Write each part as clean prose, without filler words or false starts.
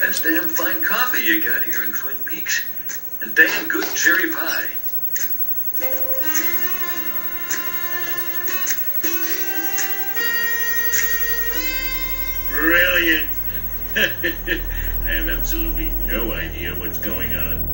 That's damn fine coffee you got here in Twin Peaks. And damn good cherry pie. Brilliant. I have absolutely no idea what's going on.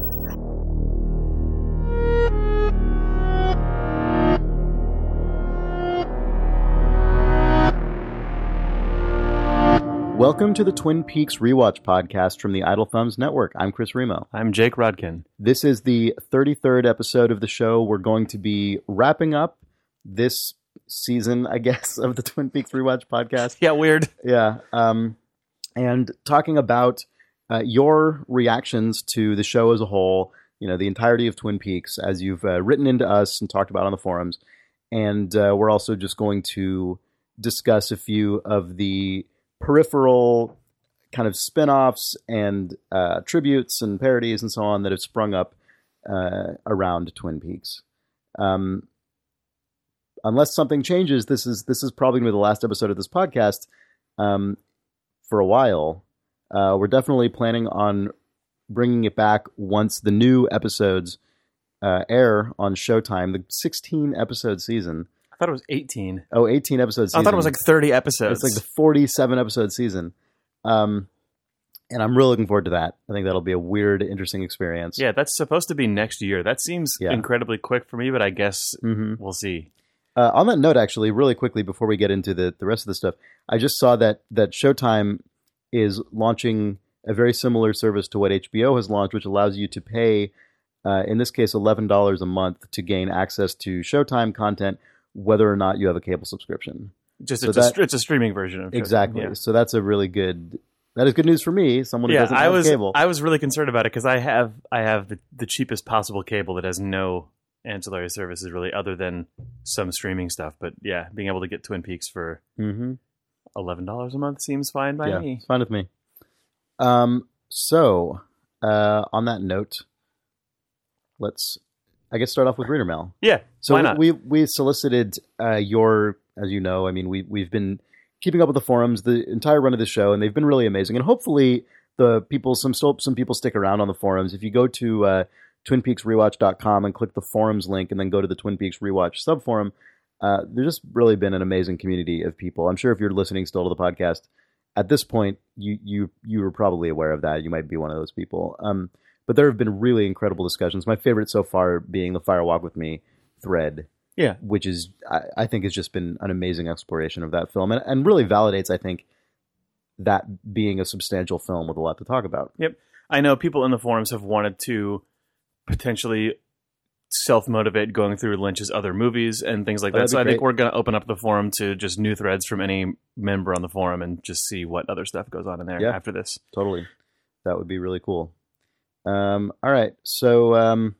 Welcome to the Twin Peaks Rewatch podcast from the Idle Thumbs Network. I'm Chris Remo. I'm Jake Rodkin. This is the 33rd episode of the show. We're going to be wrapping up this season, I guess, of the Twin Peaks Rewatch podcast. Yeah, weird. Yeah. And talking about your reactions to the show as a whole, you know, the entirety of Twin Peaks, as you've written into us and talked about on the forums. And we're also just going to discuss a few of the peripheral kind of spin-offs and tributes and parodies and so on that have sprung up around Twin Peaks. Unless something changes, this is probably going to be the last episode of this podcast for a while. We're definitely planning on bringing it back once the new episodes air on Showtime, the 16-episode season. I thought it was 18. Oh, 18 episodes. I thought it was like 30 episodes. It's like the 47-episode season. And I'm really looking forward to that. I think that'll be a weird, interesting experience. Yeah, that's supposed to be next year. That seems incredibly quick for me, but I guess we'll see. On that note, actually, really quickly, before we get into the rest of the stuff, I just saw that Showtime is launching a very similar service to what HBO has launched, which allows you to pay, in this case, $11 a month to gain access to Showtime content, whether or not you have a cable subscription. It's a streaming version of Showtime. Exactly. Yeah. So that's that is good news for me, someone who doesn't have cable. I was really concerned about it because I have the cheapest possible cable that has no ancillary services really other than some streaming stuff. But yeah, being able to get Twin Peaks for $11 a month seems fine by me. It's fine with me. So on that note, let's start off with reader mail. Yeah. So why not? we solicited your, as you know, I mean, we've been keeping up with the forums the entire run of the show, and they've been really amazing. And hopefully some people stick around on the forums. If you go to TwinPeaksRewatch.com and click the forums link and then go to the Twin Peaks Rewatch subforum, there's just really been an amazing community of people. I'm sure if you're listening still to the podcast at this point, you were probably aware of that. You might be one of those people. But there have been really incredible discussions. My favorite so far being the Fire Walk with Me thread. Yeah. Which is, I think, has just been an amazing exploration of that film and really validates, I think, that being a substantial film with a lot to talk about. Yep. I know people in the forums have wanted to potentially self-motivate going through Lynch's other movies and things like that. So I think we're going to open up the forum to just new threads from any member on the forum and just see what other stuff goes on in there after this. Totally. That would be really cool. All right. So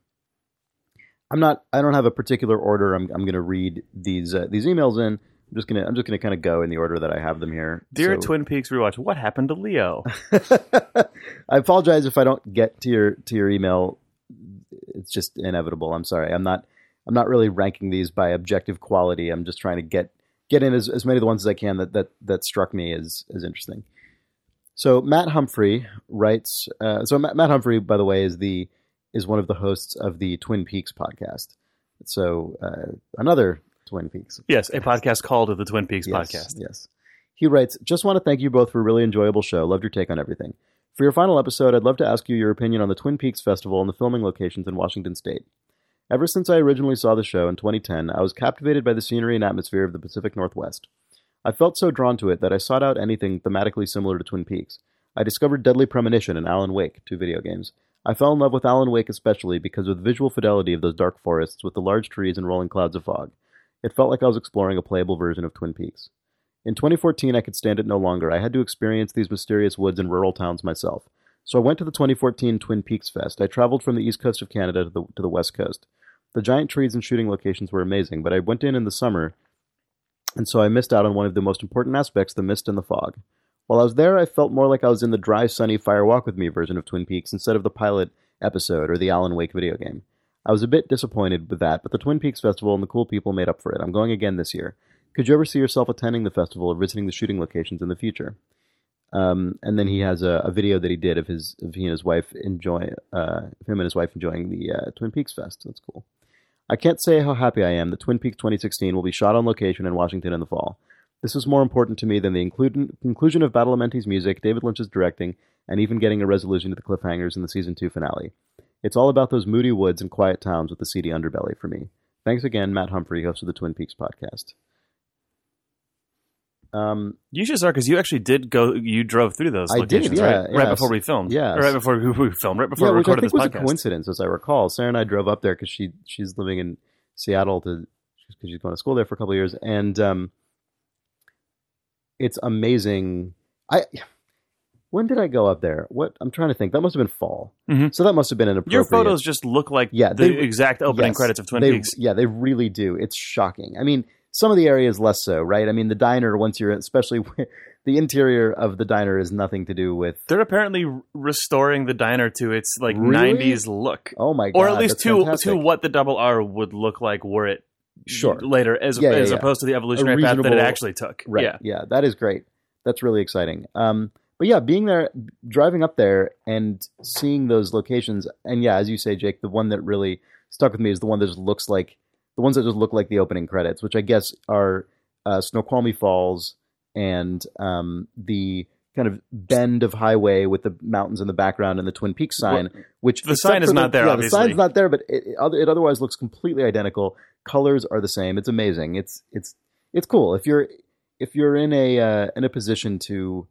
I don't have a particular order. I'm going to read these emails in. I'm just going to kind of go in the order that I have them here. Dear Twin Peaks Rewatch, what happened to Leo? I apologize if I don't get to your email. It's just inevitable. I'm sorry. I'm not really ranking these by objective quality. I'm just trying to get in as many of the ones as I can that struck me as interesting. So Matt Humphrey writes. Matt Humphrey, by the way, is one of the hosts of the Twin Peaks podcast. So another Twin Peaks. Yes, a podcast called the Twin Peaks podcast. Yes. He writes, just want to thank you both for a really enjoyable show. Loved your take on everything. For your final episode, I'd love to ask you your opinion on the Twin Peaks Festival and the filming locations in Washington State. Ever since I originally saw the show in 2010, I was captivated by the scenery and atmosphere of the Pacific Northwest. I felt so drawn to it that I sought out anything thematically similar to Twin Peaks. I discovered Deadly Premonition and Alan Wake, 2 video games. I fell in love with Alan Wake especially because of the visual fidelity of those dark forests with the large trees and rolling clouds of fog. It felt like I was exploring a playable version of Twin Peaks. In 2014, I could stand it no longer. I had to experience these mysterious woods and rural towns myself. So I went to the 2014 Twin Peaks Fest. I traveled from the east coast of Canada to the west coast. The giant trees and shooting locations were amazing, but I went in the summer, and so I missed out on one of the most important aspects, the mist and the fog. While I was there, I felt more like I was in the dry, sunny Fire Walk with Me version of Twin Peaks instead of the pilot episode or the Alan Wake video game. I was a bit disappointed with that, but the Twin Peaks Festival and the cool people made up for it. I'm going again this year. Could you ever see yourself attending the festival or visiting the shooting locations in the future? And then he has a video that he did of he and his wife enjoying the Twin Peaks Fest. That's cool. I can't say how happy I am that Twin Peaks 2016 will be shot on location in Washington in the fall. This is more important to me than the conclusion of Badalamenti's music, David Lynch's directing, and even getting a resolution to the cliffhangers in the season 2 finale. It's all about those moody woods and quiet towns with the seedy underbelly for me. Thanks again, Matt Humphrey, host of the Twin Peaks podcast. You should start because you actually did go. You drove through those locations, right before we filmed. Yeah, right before we filmed. Right before we recorded this podcast. Which I think was a coincidence, as I recall. Sarah and I drove up there because she's living in Seattle because she's going to school there for a couple of years, and it's amazing. When did I go up there? I'm trying to think. That must have been fall. Mm-hmm. So that must have been an appropriate. Your photos just look like the exact opening credits of Twin Peaks. Yeah, they really do. It's shocking. I mean, some of the areas less so, right? I mean, the diner, especially the interior of the diner is nothing to do with... They're apparently restoring the diner to its really? 90s look. Oh my God. Or at least to what the Double R would look like were it later, as opposed to the evolutionary path that it actually took. Right. Yeah, that is great. That's really exciting. But yeah, being there, driving up there and seeing those locations, and yeah, as you say, Jake, the one that really stuck with me is the one that just looks like the ones that just look like the opening credits, which I guess are Snoqualmie Falls and the kind of bend of highway with the mountains in the background and the Twin Peaks sign. Which the sign is not there. Yeah, obviously. The sign's not there, but it otherwise looks completely identical. Colors are the same. It's amazing. It's cool if you're in a position to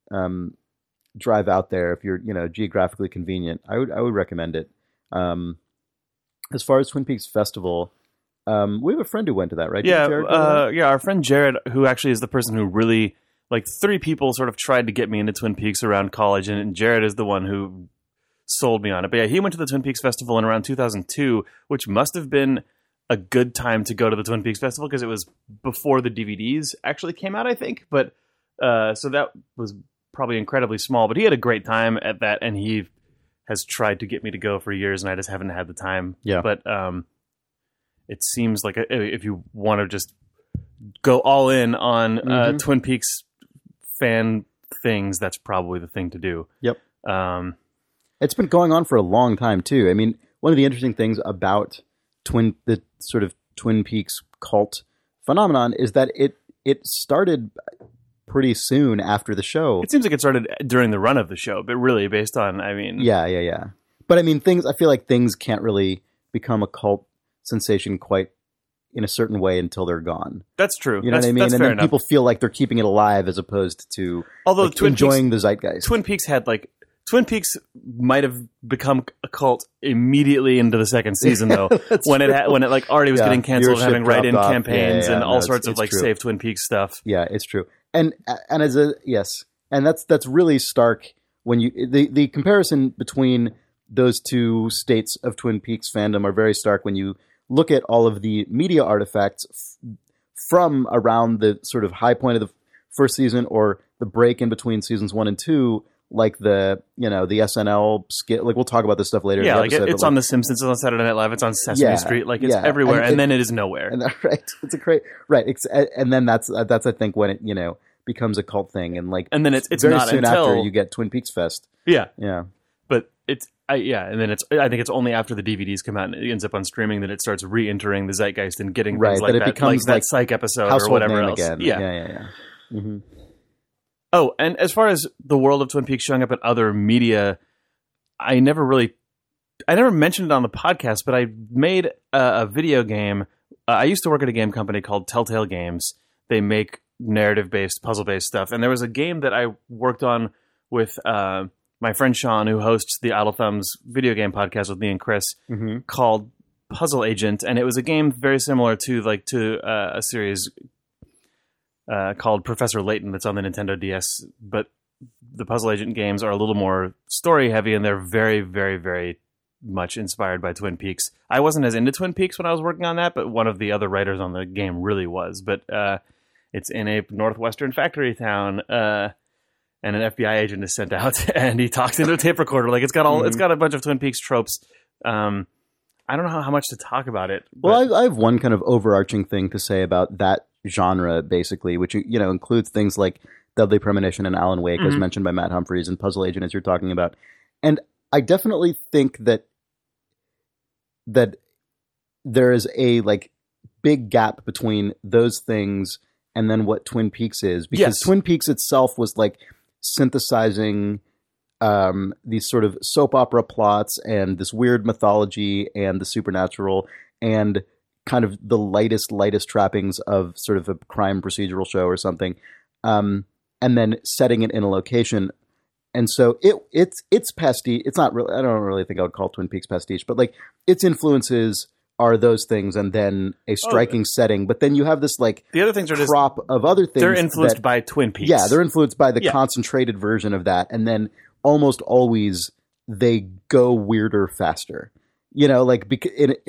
drive out there. If you're geographically convenient, I would recommend it. As far as Twin Peaks Festival. We have a friend who went to that, right? Yeah, our friend Jared, who actually is the person who really, 3 people sort of tried to get me into Twin Peaks around college, and Jared is the one who sold me on it. But yeah, he went to the Twin Peaks Festival in around 2002, which must have been a good time to go to the Twin Peaks Festival because it was before the DVDs actually came out, I think. But so that was probably incredibly small. But he had a great time at that, and he has tried to get me to go for years, and I just haven't had the time. Yeah. But it seems like if you want to just go all in on Twin Peaks fan things, that's probably the thing to do. Yep. It's been going on for a long time too. I mean, one of the interesting things about the sort of Twin Peaks cult phenomenon is that it started pretty soon after the show. It seems like it started during the run of the show, but really based on, Yeah. But I mean, I feel like things can't really become a cult sensation quite in a certain way until they're gone. That's true. You know what I mean? And then people feel like they're keeping it alive as opposed to enjoying the zeitgeist. Twin Peaks might have become a cult immediately into the second season though, when it already was getting canceled, having write-in campaigns and all sorts of Save Twin Peaks stuff. Yeah, it's true. And that's really stark when the comparison between those two states of Twin Peaks fandom are very stark when you look at all of the media artifacts from around the sort of high point of the first season or the break in between seasons 1 and 2, like the SNL skit. Like we'll talk about this stuff later. Yeah, in the episode, it's on The Simpsons, it's on Saturday Night Live, it's on Sesame Street. Like it's everywhere, and then it is nowhere. And it's a great and then that's I think when it becomes a cult thing, and then it's very not soon until after you get Twin Peaks Fest. Yeah. But and then I think it's only after the DVDs come out and it ends up on streaming that it starts re-entering the zeitgeist and getting things like that, becomes like that Psych episode or whatever else. Again. Yeah. Mm-hmm. Oh, and as far as the world of Twin Peaks showing up in other media, I never mentioned it on the podcast, but I made a video game. I used to work at a game company called Telltale Games. They make narrative-based, puzzle-based stuff, and there was a game that I worked on with my friend Sean, who hosts the Idle Thumbs video game podcast with me and Chris, called Puzzle Agent, and it was a game very similar to a series called Professor Layton that's on the Nintendo DS, but the Puzzle Agent games are a little more story heavy, and they're very, very, very much inspired by Twin Peaks. I wasn't as into Twin Peaks when I was working on that, but one of the other writers on the game really was. But it's in a northwestern factory town, and an FBI agent is sent out, and he talks into a tape recorder. Like it's got a bunch of Twin Peaks tropes. I don't know how much to talk about it. Well, I have one kind of overarching thing to say about that genre, basically, which includes things like Deadly Premonition and Alan Wake, as mentioned by Matt Humphreys, and Puzzle Agent, as you're talking about. And I definitely think that there is a like big gap between those things and then what Twin Peaks is, because Twin Peaks itself was like synthesizing these sort of soap opera plots and this weird mythology and the supernatural and kind of the lightest trappings of sort of a crime procedural show or something, and then setting it in a location. And so it's pastiche. It's not really, I don't really think I would call Twin Peaks pastiche, but like its influences are those things, and then a striking setting. But then you have this like the other things are crop of other things. They're influenced by Twin Peaks. Yeah, they're influenced by the concentrated version of that, and then almost always they go weirder faster. You know, like because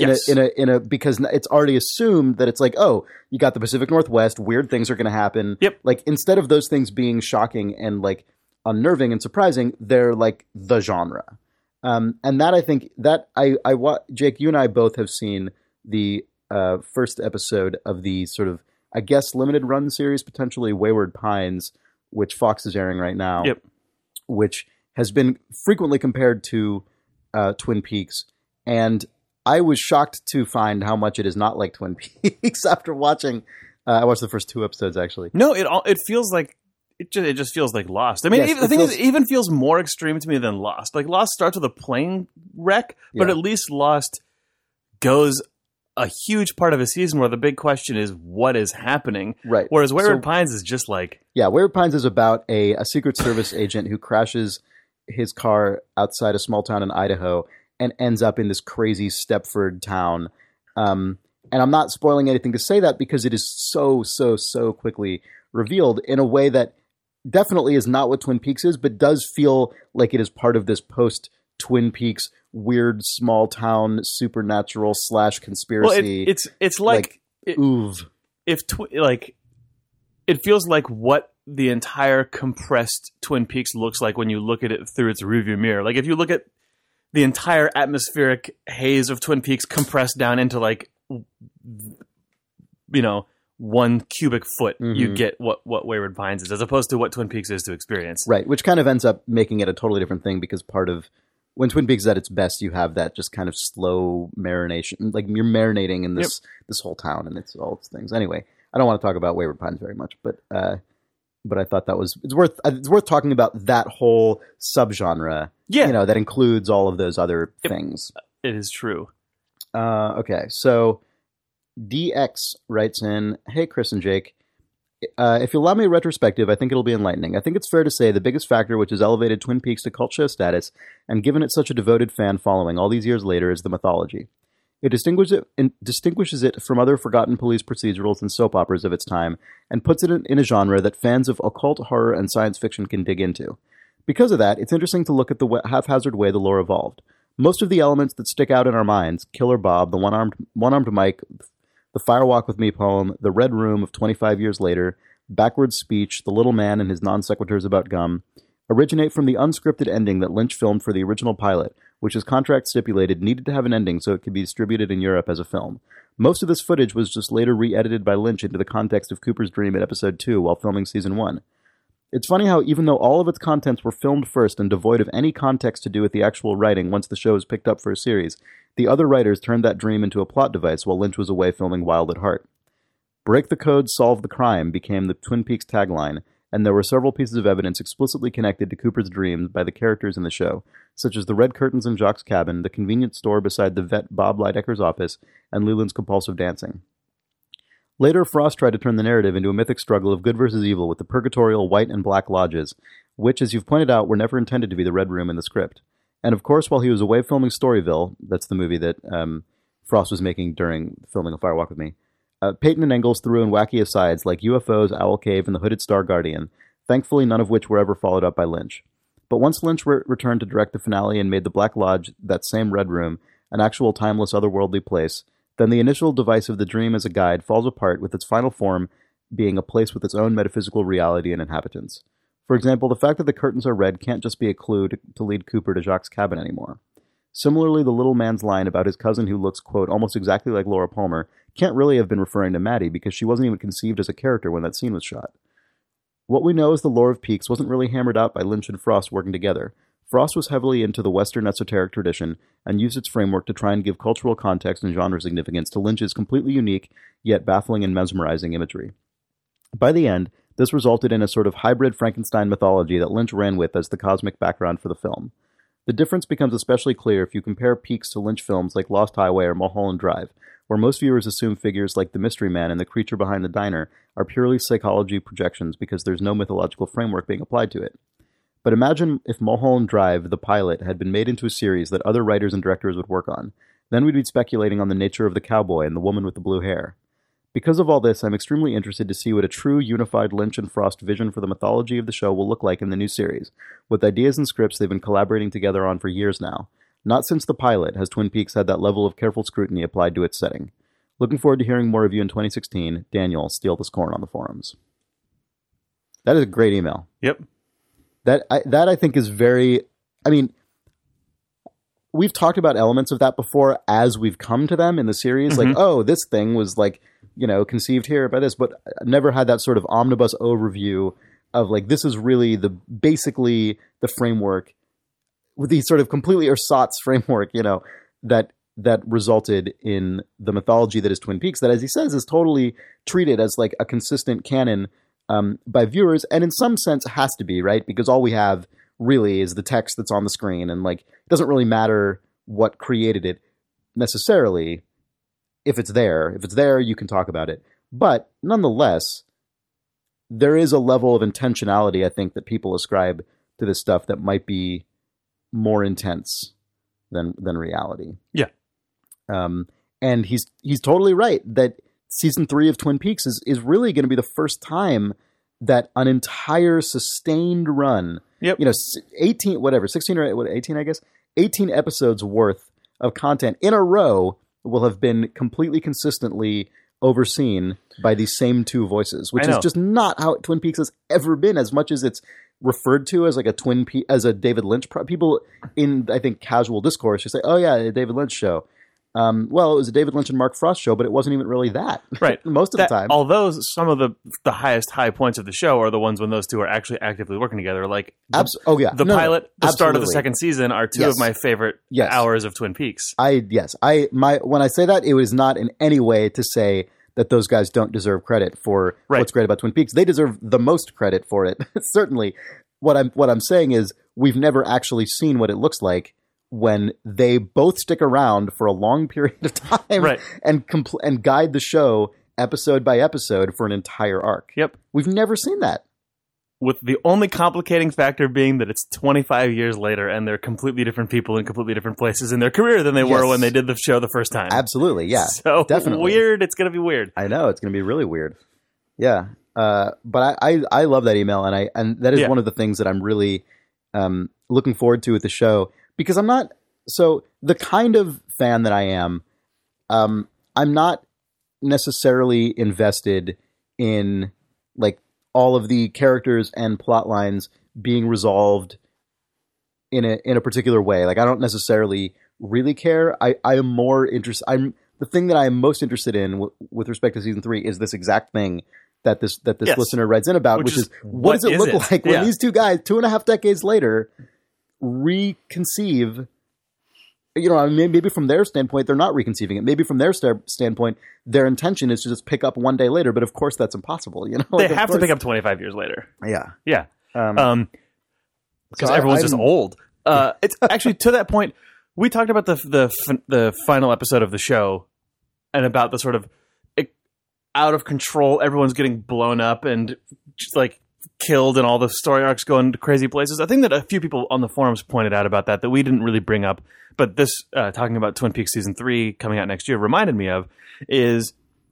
it's already assumed that it's like, oh, you got the Pacific Northwest, weird things are going to happen. Yep. Like instead of those things being shocking and like unnerving and surprising, they're like the genre. And that I think that Jake, you and I both have seen the first episode of the sort of, I guess, limited run series, potentially Wayward Pines, which Fox is airing right now. Yep. Which has been frequently compared to Twin Peaks. And I was shocked to find how much it is not like Twin Peaks after watching. I watched the first 2 episodes, actually. No, it feels like it just feels like Lost. I mean, it even feels more extreme to me than Lost. Like Lost starts with a plane wreck, but at least Lost goes a huge part of a season where the big question is what is happening. Right. Whereas Wayward Pines is just like Wayward Pines is about a Secret Service agent who crashes his car outside a small town in Idaho and ends up in this crazy Stepford town. And I'm not spoiling anything to say that because it is so quickly revealed in a way that definitely is not what Twin Peaks is, but does feel like it is part of this post-Twin Peaks weird small town supernatural / conspiracy. Well, it's like it feels like what the entire compressed Twin Peaks looks like when you look at it through its rearview mirror. Like if you look at the entire atmospheric haze of Twin Peaks compressed down into like, you know, 1 cubic foot, you get what Wayward Pines is, as opposed to what Twin Peaks is to experience. Right, which kind of ends up making it a totally different thing, because part of when Twin Peaks is at its best, you have that just kind of slow marination, like you're marinating in this whole town and it's all its things. Anyway, I don't want to talk about Wayward Pines very much, but I thought it's worth talking about that whole subgenre. Yeah, you know, that includes all of those other things. It is true. Okay, so DX writes in, "Hey, Chris and Jake. If you allow me a retrospective, I think it'll be enlightening. I think it's fair to say the biggest factor which has elevated Twin Peaks to cult show status and given it such a devoted fan following all these years later is the mythology. It distinguishes it from other forgotten police procedurals and soap operas of its time and puts it in a genre that fans of occult horror and science fiction can dig into. Because of that, it's interesting to look at the haphazard way the lore evolved. Most of the elements that stick out in our minds, Killer Bob, the one-armed Mike, the Firewalk with Me poem, the Red Room of 25 years later, Backwards Speech, The Little Man and His Non-Sequiturs About Gum, originate from the unscripted ending that Lynch filmed for the original pilot, which his contract stipulated needed to have an ending so it could be distributed in Europe as a film. Most of this footage was just later re-edited by Lynch into the context of Cooper's dream in episode 2 while filming season 1. It's funny how even though all of its contents were filmed first and devoid of any context to do with the actual writing once the show was picked up for a series, the other writers turned that dream into a plot device while Lynch was away filming Wild at Heart. Break the code, solve the crime became the Twin Peaks tagline, and there were several pieces of evidence explicitly connected to Cooper's dreams by the characters in the show, such as the red curtains in Jacques' cabin, the convenience store beside the vet Bob Lydecker's office, and Leland's compulsive dancing. Later, Frost tried to turn the narrative into a mythic struggle of good versus evil with the purgatorial white and black lodges, which, as you've pointed out, were never intended to be the Red Room in the script. And of course, while he was away filming Storyville, that's the movie that Frost was making during filming A Firewalk with Me, Peyton and Engels threw in wacky asides like UFOs, Owl Cave, and the Hooded Star Guardian, thankfully none of which were ever followed up by Lynch. But once Lynch returned to direct the finale and made the Black Lodge, that same Red Room, an actual timeless otherworldly place, then the initial device of the dream as a guide falls apart, with its final form being a place with its own metaphysical reality and inhabitants. For example, the fact that the curtains are red can't just be a clue to lead Cooper to Jacques' cabin anymore. Similarly, the little man's line about his cousin who looks, quote, almost exactly like Laura Palmer can't really have been referring to Maddie because she wasn't even conceived as a character when that scene was shot. What we know as the lore of Peaks wasn't really hammered out by Lynch and Frost working together. Frost was heavily into the Western esoteric tradition and used its framework to try and give cultural context and genre significance to Lynch's completely unique, yet baffling and mesmerizing imagery. By the end, this resulted in a sort of hybrid Frankenstein mythology that Lynch ran with as the cosmic background for the film. The difference becomes especially clear if you compare Peaks to Lynch films like Lost Highway or Mulholland Drive, where most viewers assume figures like the Mystery Man and the creature behind the diner are purely psychology projections because there's no mythological framework being applied to it. But imagine if Mulholland Drive, the pilot, had been made into a series that other writers and directors would work on. Then we'd be speculating on the nature of the cowboy and the woman with the blue hair. Because of all this, I'm extremely interested to see what a true unified Lynch and Frost vision for the mythology of the show will look like in the new series, with ideas and scripts they've been collaborating together on for years now. Not since the pilot has Twin Peaks had that level of careful scrutiny applied to its setting. Looking forward to hearing more of you in 2016. Daniel, steal this corn on the forums. That is a great email. Yep. That I think is very... I mean, we've talked about elements of that before as we've come to them in the series. Mm-hmm. Like, oh, this thing was like, conceived here by this, but I never had that sort of omnibus overview of like, this is really basically the framework with the sort of completely ersatz framework, that resulted in the mythology that is Twin Peaks, that, as he says, is totally treated as like a consistent canon by viewers, and in some sense has to be, right? Because all we have really is the text that's on the screen, and like it doesn't really matter what created it necessarily. If it's there, you can talk about it. But nonetheless, there is a level of intentionality, I think, that people ascribe to this stuff that might be more intense than reality. Yeah. And he's totally right that season 3 of Twin Peaks is really going to be the first time that an entire sustained run, 18 or 18, I guess, 18 episodes worth of content in a row will have been completely consistently overseen by these same two voices, which is just not how Twin Peaks has ever been, as much as it's referred to as like as a David Lynch. People in, I think, casual discourse just say, oh yeah, a David Lynch show. Well, it was a David Lynch and Mark Frost show, but it wasn't even really that. Right. Most of the time. Although some of the highest high points of the show are the ones when those two are actually actively working together. Like, the pilot, the start of the second season are two of my favorite hours of Twin Peaks. When I say that, it was not in any way to say that those guys don't deserve credit for what's great about Twin Peaks. They deserve the most credit for it. Certainly. What I'm saying is we've never actually seen what it looks like when they both stick around for a long period of time and guide the show episode by episode for an entire arc. Yep. We've never seen that. With the only complicating factor being that it's 25 years later and they're completely different people in completely different places in their career than they were when they did the show the first time. Absolutely, yeah. So definitely. Weird. It's going to be weird. I know. It's going to be really weird. Yeah. But I love that email, and that is one of the things that I'm really looking forward to with the show. Because I'm not, so the kind of fan that I am, I'm not necessarily invested in like all of the characters and plot lines being resolved in a particular way. Like I don't necessarily really care. I am more interested. The thing that I am most interested in with respect to season 3 is this exact thing that this listener writes in about, which is what does it look like when these two guys 2.5 decades later reconceive, maybe from their standpoint, they're not reconceiving it. Maybe from their standpoint, their intention is to just pick up one day later, but of course that's impossible. They have to pick up 25 years later. Yeah. Yeah. Because everyone's just old. It's actually to that point, we talked about the final episode of the show and about the sort of out of control, everyone's getting blown up and just like killed and all the story arcs going to crazy places. I think that a few people on the forums pointed out about that we didn't really bring up, but this talking about Twin Peaks season 3 coming out next year reminded me of is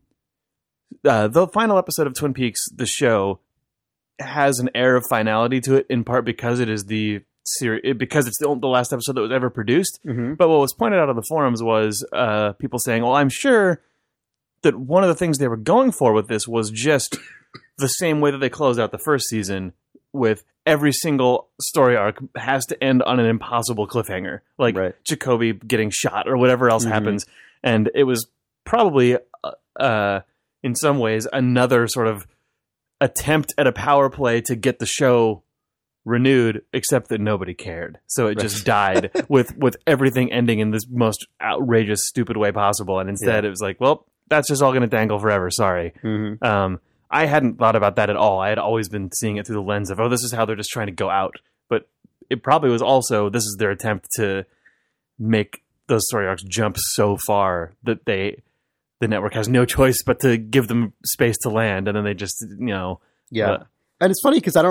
the final episode of Twin Peaks, the show, has an air of finality to it, in part because it is because it's the last episode that was ever produced. Mm-hmm. But what was pointed out on the forums was people saying, well, I'm sure that one of the things they were going for with this was just the same way that they closed out the first season, with every single story arc has to end on an impossible cliffhanger, like Jacoby getting shot or whatever else happens. And it was probably, in some ways, another sort of attempt at a power play to get the show renewed, except that nobody cared. So it just died with everything ending in this most outrageous, stupid way possible. And instead it was like, well, that's just all going to dangle forever. Sorry. Mm-hmm. I hadn't thought about that at all. I had always been seeing it through the lens of, oh, this is how they're just trying to go out. But it probably was also, this is their attempt to make those story arcs jump so far that the network has no choice but to give them space to land. And then they just, Yeah. And it's funny because the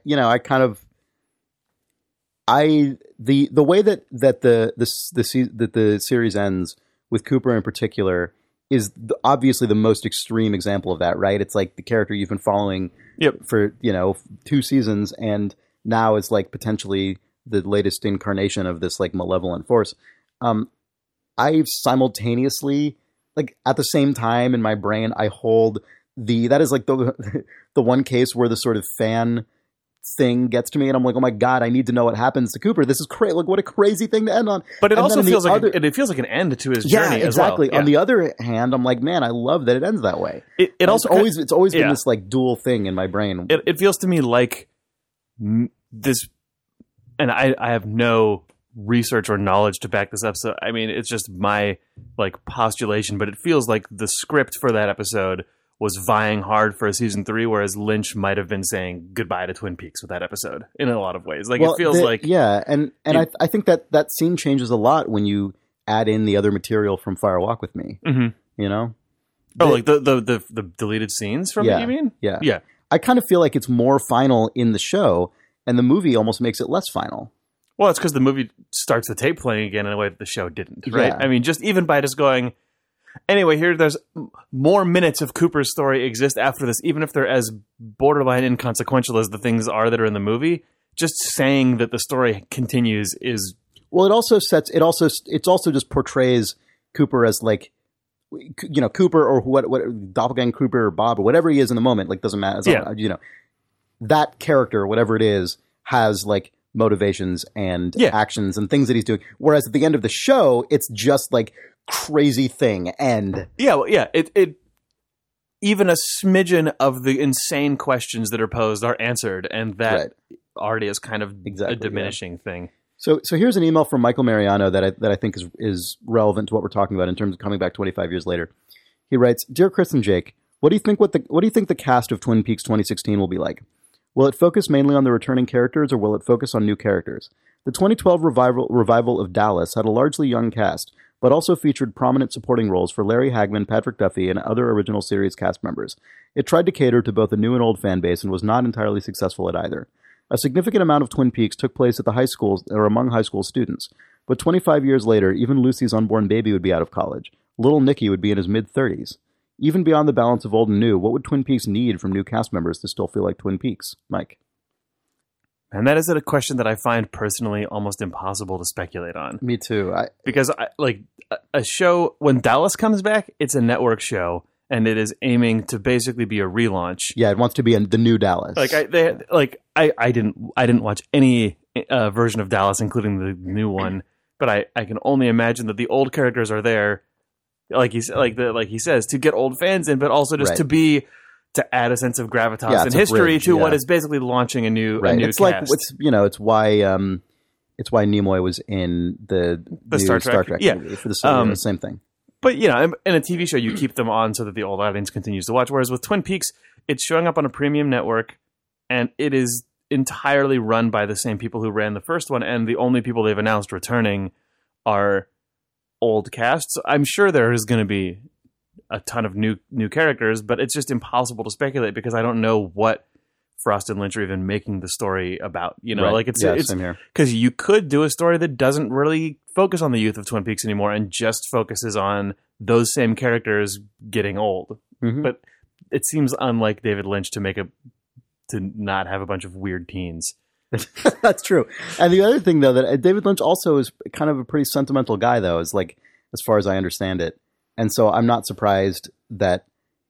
way that the series ends with Cooper in particular is obviously the most extreme example of that, right? It's like the character you've been following for 2 seasons, and now is like potentially the latest incarnation of this like malevolent force. I simultaneously, like at the same time in my brain, I hold that is like the one case where the sort of fan thing gets to me, and I'm like, oh my god, I need to know what happens to Cooper. This is crazy. Like, what a crazy thing to end on. But it also feels like it feels like an end to his journey. Yeah, exactly. As well. On the other hand, I'm like, man, I love that it ends that way. It's always been this like dual thing in my brain. It feels to me like this, and I have no research or knowledge to back this up. So I mean, it's just my like postulation, but it feels like the script for that episode was vying hard for a season 3, whereas Lynch might have been saying goodbye to Twin Peaks with that episode in a lot of ways. Like, it feels like... Yeah, and I think that scene changes a lot when you add in the other material from Fire Walk with Me. Mm-hmm. You know? Like the deleted scenes from it, you mean? Yeah. Yeah. I kind of feel like it's more final in the show, and the movie almost makes it less final. Well, it's because the movie starts the tape playing again in a way that the show didn't, right? Yeah. I mean, just even by just going... Anyway, there's more minutes of Cooper's story exist after this, even if they're as borderline inconsequential as the things are that are in the movie. Just saying that the story continues is... Well, it also just portrays Cooper as like, Cooper or what Doppelganger Cooper or Bob or whatever he is in the moment, like doesn't matter. That character, whatever it is, has like motivations and actions and things that he's doing. Whereas at the end of the show, it's just like crazy thing and it even a smidgen of the insane questions that are posed are answered, and that already is kind of a diminishing thing. So here's an email from Michael Mariano that I think is relevant to what we're talking about in terms of coming back 25 years later. He writes, "Dear Chris and Jake, what do you think the cast of Twin Peaks 2016 will be like? Will it focus mainly on the returning characters, or will it focus on new characters? The 2012 revival of Dallas had a largely young cast, but also featured prominent supporting roles for Larry Hagman, Patrick Duffy, and other original series cast members. It tried to cater to both a new and old fan base and was not entirely successful at either. A significant amount of Twin Peaks took place at the high schools or among high school students, but 25 years later, even Lucy's unborn baby would be out of college. Little Nicky would be in his mid-30s. Even beyond the balance of old and new, what would Twin Peaks need from new cast members to still feel like Twin Peaks? Mike." And that is a question that I find personally almost impossible to speculate on. Me too. Because a show, when Dallas comes back, it's a network show, and it is aiming to basically be a relaunch. Yeah, it wants to be the new Dallas. I didn't watch any version of Dallas, including the new one, but I can only imagine that the old characters are there, like he says, to get old fans in, but also just to add a sense of gravitas and history to what is basically launching a new it's cast. Like it's why Nimoy was in the new Star Trek movie for the same thing. But in a TV show, you keep them on so that the old audience continues to watch. Whereas with Twin Peaks, it's showing up on a premium network, and it is entirely run by the same people who ran the first one, and the only people they've announced returning are old casts. I'm sure there is going to be a ton of new characters, but it's just impossible to speculate because I don't know what Frost and Lynch are even making the story about. It's same here. Because you could do a story that doesn't really focus on the youth of Twin Peaks anymore and just focuses on those same characters getting old. Mm-hmm. But it seems unlike David Lynch to not have a bunch of weird teens. That's true. And the other thing, though, that David Lynch also is kind of a pretty sentimental guy, though, is like, as far as I understand it. And so I'm not surprised that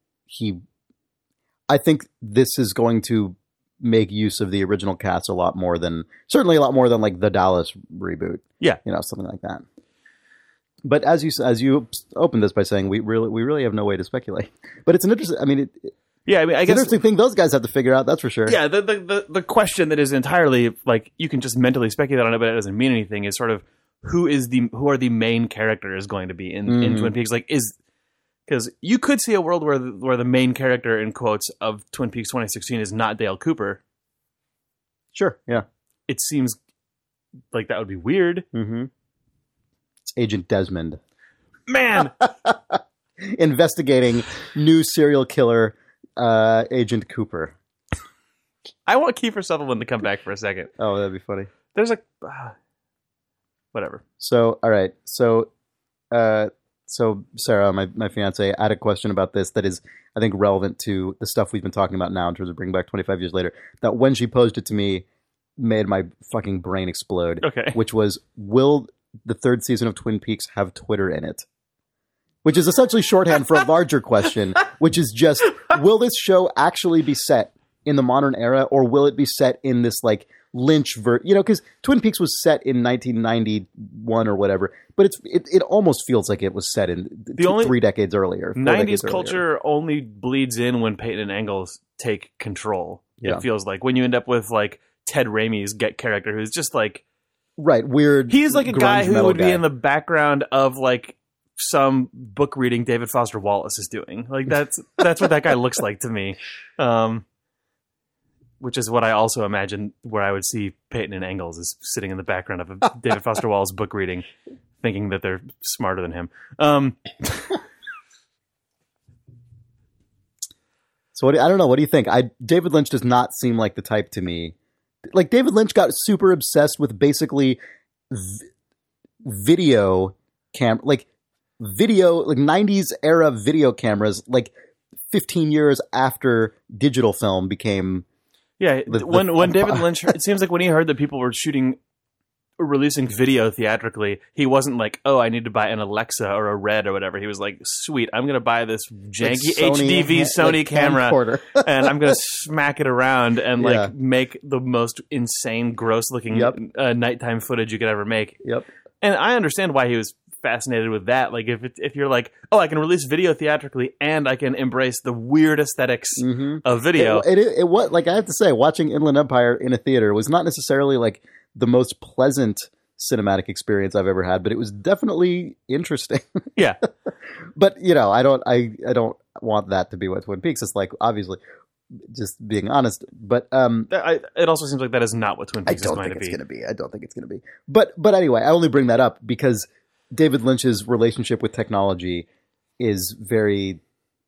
I think this is going to make use of the original cast certainly a lot more than like the Dallas reboot. Yeah. Something like that. But as you opened this by saying, we really have no way to speculate. But it's an interesting, Yeah, I mean, I guess interesting thing those guys have to figure out. That's for sure. Yeah, the question that is entirely like you can just mentally speculate on it, but it doesn't mean anything. Is sort of who are the main characters going to be in Twin Peaks? Like because you could see a world where the main character in quotes of Twin Peaks 2016 is not Dale Cooper. Sure. Yeah. It seems like that would be weird. Mm-hmm. It's Agent Desmond. Man, investigating new serial killer Agent Cooper. I want Kiefer Sutherland to come back for a second. Oh, that'd be funny. There's a whatever. So, all right. So Sarah, my fiance, I had a question about this that is, I think, relevant to the stuff we've been talking about now in terms of bringing back 25 years later. That when she posed it to me, made my fucking brain explode. Okay. Which was, will the third season of Twin Peaks have Twitter in it? Which is essentially shorthand for a larger question, which is just, will this show actually be set in the modern era, or will it be set in this like Lynch because Twin Peaks was set in 1991 or whatever, but it almost feels like it was set in 3 decades earlier. 90s culture only bleeds in when Peyton and Engels take control. Yeah. It feels like when you end up with like Ted Raimi's character, who's just like weird. He's like a guy who would be in the background of like some book reading David Foster Wallace is doing. Like that's what that guy looks like to me. Which is what I also imagine where I would see Peyton and Engels is sitting in the background of a David Foster Wallace book reading, thinking that they're smarter than him. So I don't know. What do you think? David Lynch does not seem like the type to me. Like David Lynch got super obsessed with basically video, like 90s era video cameras, like 15 years after digital film became. Yeah, when David Lynch, it seems like when he heard that people were releasing video theatrically, he wasn't like, oh, I need to buy an Alexa or a Red or whatever. He was like, sweet, I'm going to buy this janky Sony camera and I'm going to smack it around and make the most insane, gross looking nighttime footage you could ever make. Yep. And I understand why he was fascinated with that. Like if you're like, oh, I can release video theatrically and I can embrace the weird aesthetics of video. It was like, I have to say, watching Inland Empire in a theater was not necessarily like the most pleasant cinematic experience I've ever had, but it was definitely interesting. Yeah. But I don't want that to be what Twin Peaks is like, obviously, just being honest. But it also seems like that is not what Twin Peaks is going to be. I don't think it's going to be. But anyway, I only bring that up because David Lynch's relationship with technology is very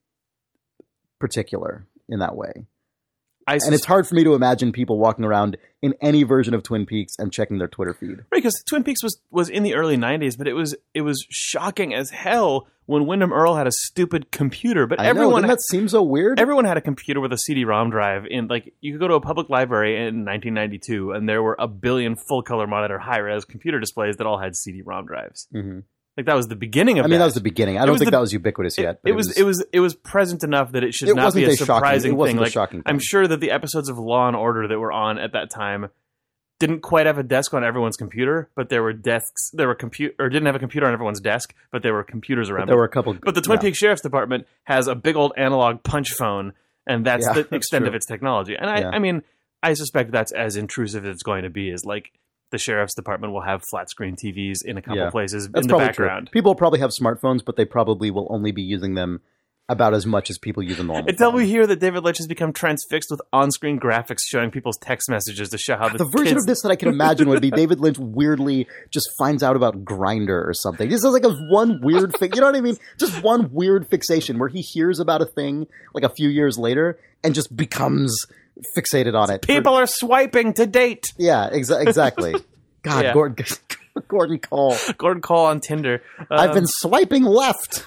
particular in that way. And it's hard for me to imagine people walking around in any version of Twin Peaks and checking their Twitter feed. Right, because Twin Peaks was in the early 90s, but it was shocking as hell when Wyndham Earle had a stupid computer. But everyone that seems so weird. Everyone had a computer with a CD-ROM drive. Like you could go to a public library in 1992, and there were a billion full-color monitor high-res computer displays that all had CD-ROM drives. Mm-hmm. Like that was the beginning of. that was the beginning. I don't think that was ubiquitous yet. But it was present enough that it should not be a surprising thing. Like shocking thing. I'm sure that the episodes of Law and Order that were on at that time didn't quite have a desk on everyone's computer, but there were desks. There were didn't have a computer on everyone's desk, but there were computers around. There were a couple. But the Twin Peaks Sheriff's Department has a big old analog punch phone, and that's the extent of its technology. And I mean, I suspect that's as intrusive as it's going to be. Is like. The sheriff's department will have flat screen TVs in a couple places in the background. True. People probably have smartphones, but they probably will only be using them about as much as people use a normal phone. Until we hear that David Lynch has become transfixed with on-screen graphics showing people's text messages to show how the version of this that I can imagine would be David Lynch weirdly just finds out about Grindr or something. This is like one weird thing. You know what I mean? Just one weird fixation where he hears about a thing like a few years later and just becomes fixated on it. People are swiping to date. Yeah, exactly. God, yeah. Gordon Cole. Gordon Cole on Tinder. I've been swiping left.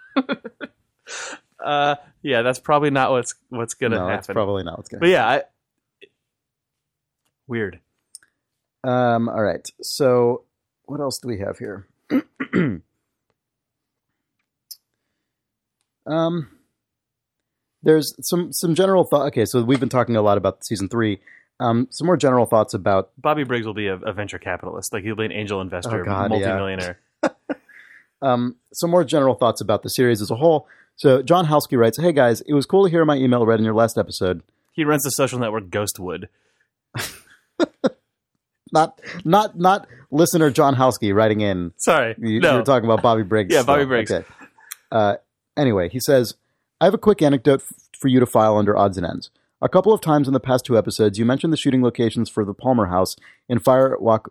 Yeah, that's probably not what's going to happen. That's probably not what's going to happen. But yeah, weird. All right. So what else do we have here? There's some general thought. Okay, so we've been talking a lot about season 3. Some more general thoughts about Bobby Briggs will be a venture capitalist. Like he'll be an angel investor, multimillionaire. Some more general thoughts about the series as a whole. So John Halsky writes, "Hey guys, it was cool to hear my email read in your last episode." He runs the social network Ghostwood. Not listener John Halsky writing in. Sorry. You're talking about Bobby Briggs. Yeah, Bobby Briggs. Okay. Anyway, he says, "I have a quick anecdote for you to file under odds and ends. A couple of times in the past 2 episodes, you mentioned the shooting locations for the Palmer House in Firewalk."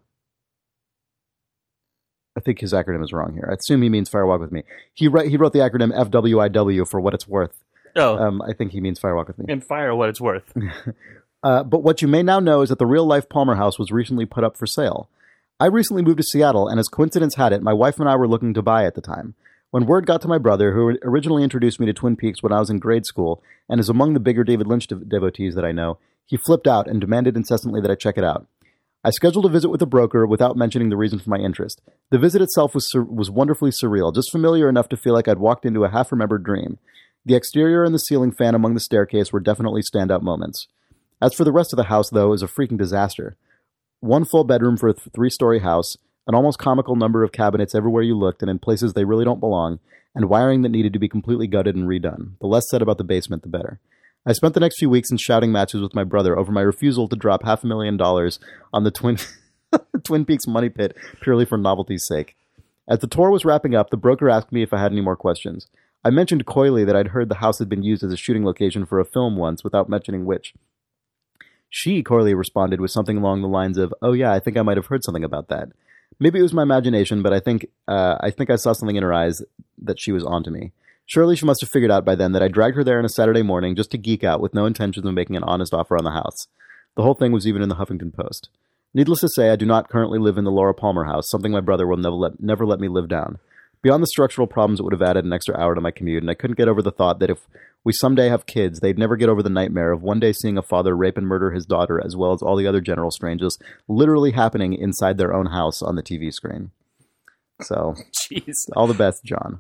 I think his acronym is wrong here. I assume he means Firewalk with Me. He wrote the acronym FWIW for what it's worth. Oh. I think he means Firewalk with Me. And fire what it's worth. But what you may now know is that the real-life Palmer House was recently put up for sale. I recently moved to Seattle, and as coincidence had it, my wife and I were looking to buy at the time. When word got to my brother, who originally introduced me to Twin Peaks when I was in grade school, and is among the bigger David Lynch devotees that I know, he flipped out and demanded incessantly that I check it out. I scheduled a visit with a broker without mentioning the reason for my interest. The visit itself was wonderfully surreal, just familiar enough to feel like I'd walked into a half-remembered dream. The exterior and the ceiling fan among the staircase were definitely standout moments. As for the rest of the house, though, it was a freaking disaster. One full bedroom for a 3-story house, an almost comical number of cabinets everywhere you looked and in places they really don't belong, and wiring that needed to be completely gutted and redone. The less said about the basement, the better. I spent the next few weeks in shouting matches with my brother over my refusal to drop $500,000 on the Twin Peaks money pit purely for novelty's sake. As the tour was wrapping up, the broker asked me if I had any more questions. I mentioned coyly that I'd heard the house had been used as a shooting location for a film once without mentioning which. She coyly responded with something along the lines of, "Oh yeah, I think I might have heard something about that." Maybe it was my imagination, but I think I saw something in her eyes that she was onto me. Surely she must have figured out by then that I dragged her there on a Saturday morning just to geek out with no intentions of making an honest offer on the house. The whole thing was even in the Huffington Post. Needless to say, I do not currently live in the Laura Palmer house, something my brother will never let me live down. Beyond the structural problems, it would have added an extra hour to my commute, and I couldn't get over the thought that if we someday have kids, they'd never get over the nightmare of one day seeing a father rape and murder his daughter, as well as all the other general strangeness literally happening inside their own house on the TV screen. So, Jeez. All the best, John.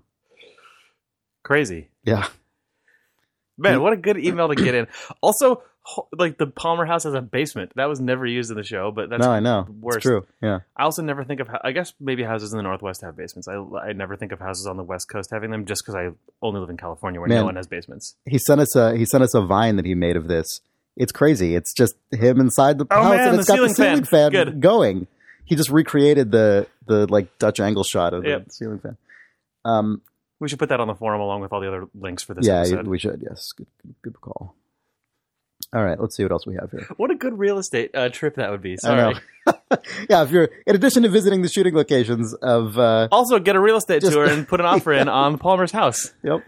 Crazy. Yeah. Man, what a good email to get in. Also, like the Palmer house has a basement. That was never used in the show, but that's no, I know. Worse. It's true. Yeah. I also never think of. I guess maybe houses in the Northwest have basements. I never think of houses on the West Coast having them, just because I only live in California where no one has basements. He sent us a Vine that he made of this. It's crazy. It's just him inside the house, man, and it's got the ceiling fan going. He just recreated the like Dutch angle shot of the ceiling fan. We should put that on the forum along with all the other links for this episode. Yeah, we should. Yes, good call. All right, let's see what else we have here. What a good real estate trip that would be. Sorry. I know. Yeah, if you're in addition to visiting the shooting locations of also get a real estate tour and put an offer in on Palmer's house. Yep.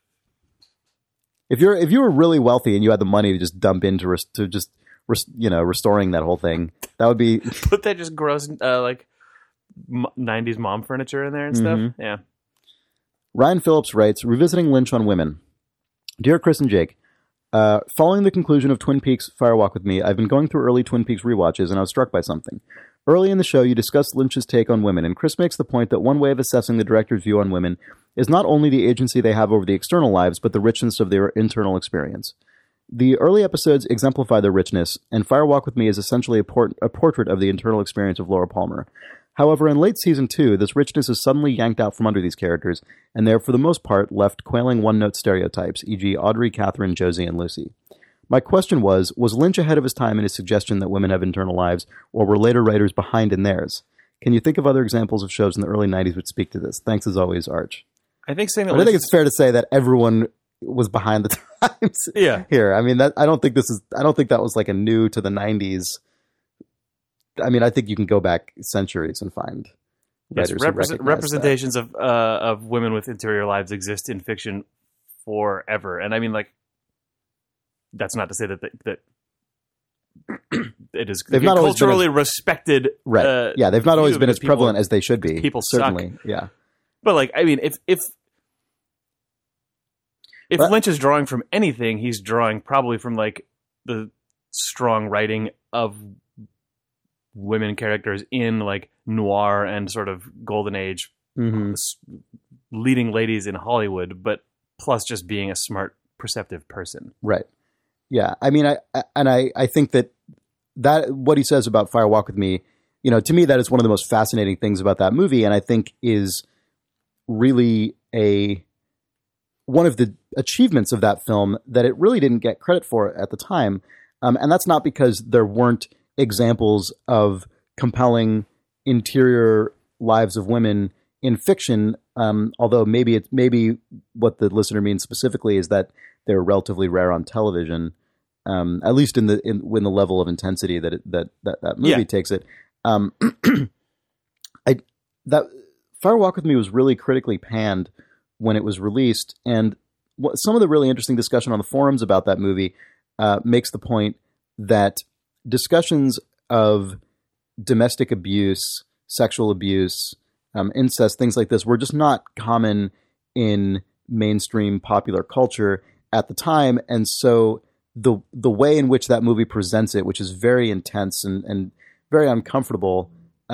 If you were really wealthy and you had the money to just dump into restoring that whole thing, that would be put that just gross like 90s mom furniture in there and stuff. Mm-hmm. Yeah. Ryan Phillips writes, revisiting Lynch on women. Dear Chris and Jake, following the conclusion of Twin Peaks Firewalk with Me, I've been going through early Twin Peaks rewatches and I was struck by something. Early in the show, you discussed Lynch's take on women, and Chris makes the point that one way of assessing the director's view on women is not only the agency they have over the external lives, but the richness of their internal experience. The early episodes exemplify their richness, and Firewalk with Me is essentially a portrait of the internal experience of Laura Palmer. However, in late season 2, this richness is suddenly yanked out from under these characters, and they are for the most part left quailing one-note stereotypes, e.g. Audrey, Catherine, Josie, and Lucy. My question was Lynch ahead of his time in his suggestion that women have internal lives, or were later writers behind in theirs? Can you think of other examples of shows in the early 90s which speak to this? Thanks as always, Arch. I think think it's fair to say that everyone was behind the times here. I mean, I don't think that was like a new to the 90s. I mean, I think you can go back centuries and find writers representations of women with interior lives exist in fiction forever. And I mean, like, that's not to say that it is culturally respected. Right. Yeah, they've not always been as prevalent as they should be. People certainly. Suck. Yeah. But like, I mean, if Lynch is drawing from anything, he's drawing probably from like the strong writing of women characters in like noir and sort of golden age leading ladies in Hollywood, but plus just being a smart, perceptive person. Right. Yeah. I mean, I think that what he says about Firewalk with Me, you know, to me, that is one of the most fascinating things about that movie. And I think is really one of the achievements of that film that it really didn't get credit for at the time. And that's not because there weren't examples of compelling interior lives of women in fiction. Although maybe what the listener means specifically is that they're relatively rare on television, at least in the level of intensity that movie takes it. That Fire Walk with Me was really critically panned when it was released, and some of the really interesting discussion on the forums about that movie makes the point that discussions of domestic abuse, sexual abuse, incest, things like this were just not common in mainstream popular culture at the time, and so the way in which that movie presents it, which is very intense and very uncomfortable,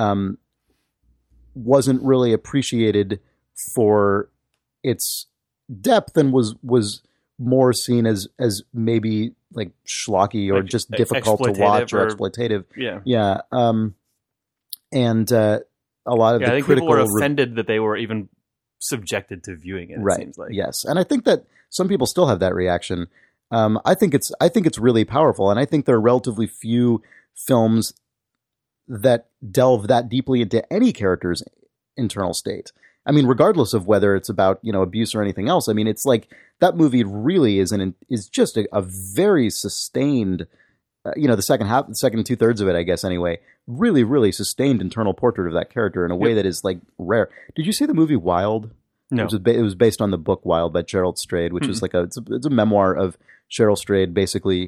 wasn't really appreciated for its depth and was more seen as maybe like schlocky or like just difficult to watch or exploitative. Yeah. And a lot of the I think critical people were offended that they were even subjected to viewing it. Right. It seems like. Yes, and I think that some people still have that reaction. I think it's really powerful, and I think there are relatively few films that delve that deeply into any character's internal state. I mean, regardless of whether it's about, abuse or anything else. I mean, it's like that movie really is just a very sustained, the second 2/3 of it, I guess anyway, really, really sustained internal portrait of that character in a way that is like rare. Did you see the movie Wild? No. It was based on the book Wild by Gerald Strayed, which is like it's a memoir of Cheryl Strayed basically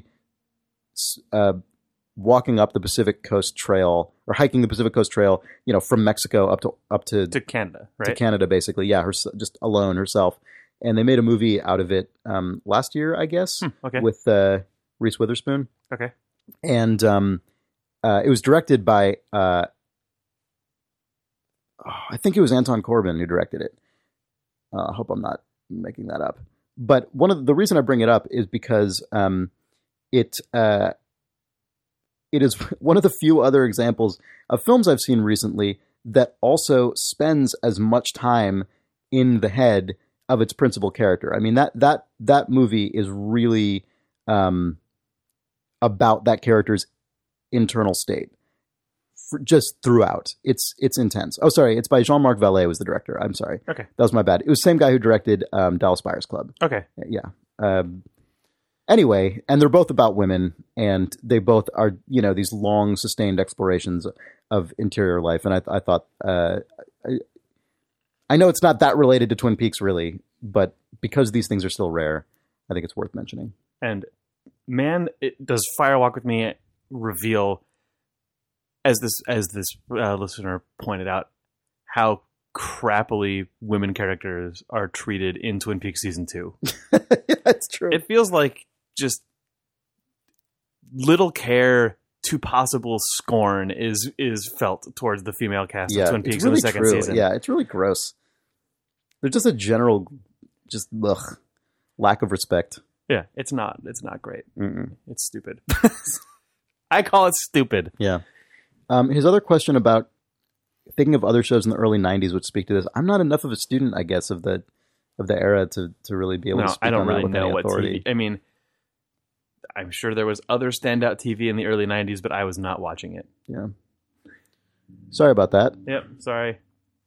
walking up the Pacific Coast Trail or hiking the Pacific Coast Trail, from Mexico up to Canada, right? To Canada, basically. Yeah, just alone herself. And they made a movie out of it last year, I guess, with Reese Witherspoon. Okay. And it was directed by, I think it was Anton Corbijn who directed it. I hope I'm not making that up. But the reason I bring it up is because it is one of the few other examples of films I've seen recently that also spends as much time in the head of its principal character. I mean, that movie is really about that character's internal state just throughout. It's intense. Oh, sorry. It's by Jean-Marc Vallée was the director. I'm sorry. Okay. That was my bad. It was the same guy who directed Dallas Buyers Club. Okay. Yeah. Anyway, and they're both about women, and they both are, these long, sustained explorations of interior life. And I thought, I know it's not that related to Twin Peaks, really, but because these things are still rare, I think it's worth mentioning. And man, does Fire Walk with Me reveal, as this listener pointed out, how crappily women characters are treated in Twin Peaks season 2. That's true. It feels like just little care to possible scorn is felt towards the female cast of Twin Peaks really in the second season. Yeah, it's really gross. There's just a general lack of respect. Yeah, it's not great. Mm-mm. It's stupid. I call it stupid. Yeah. His other question about thinking of other shows in the early 90s which speak to this. I'm not enough of a student, I guess, of the era to really be able to speak on that with any authority. I mean, I'm sure there was other standout TV in the early 90s, but I was not watching it. Yeah. Sorry about that. Yep, sorry.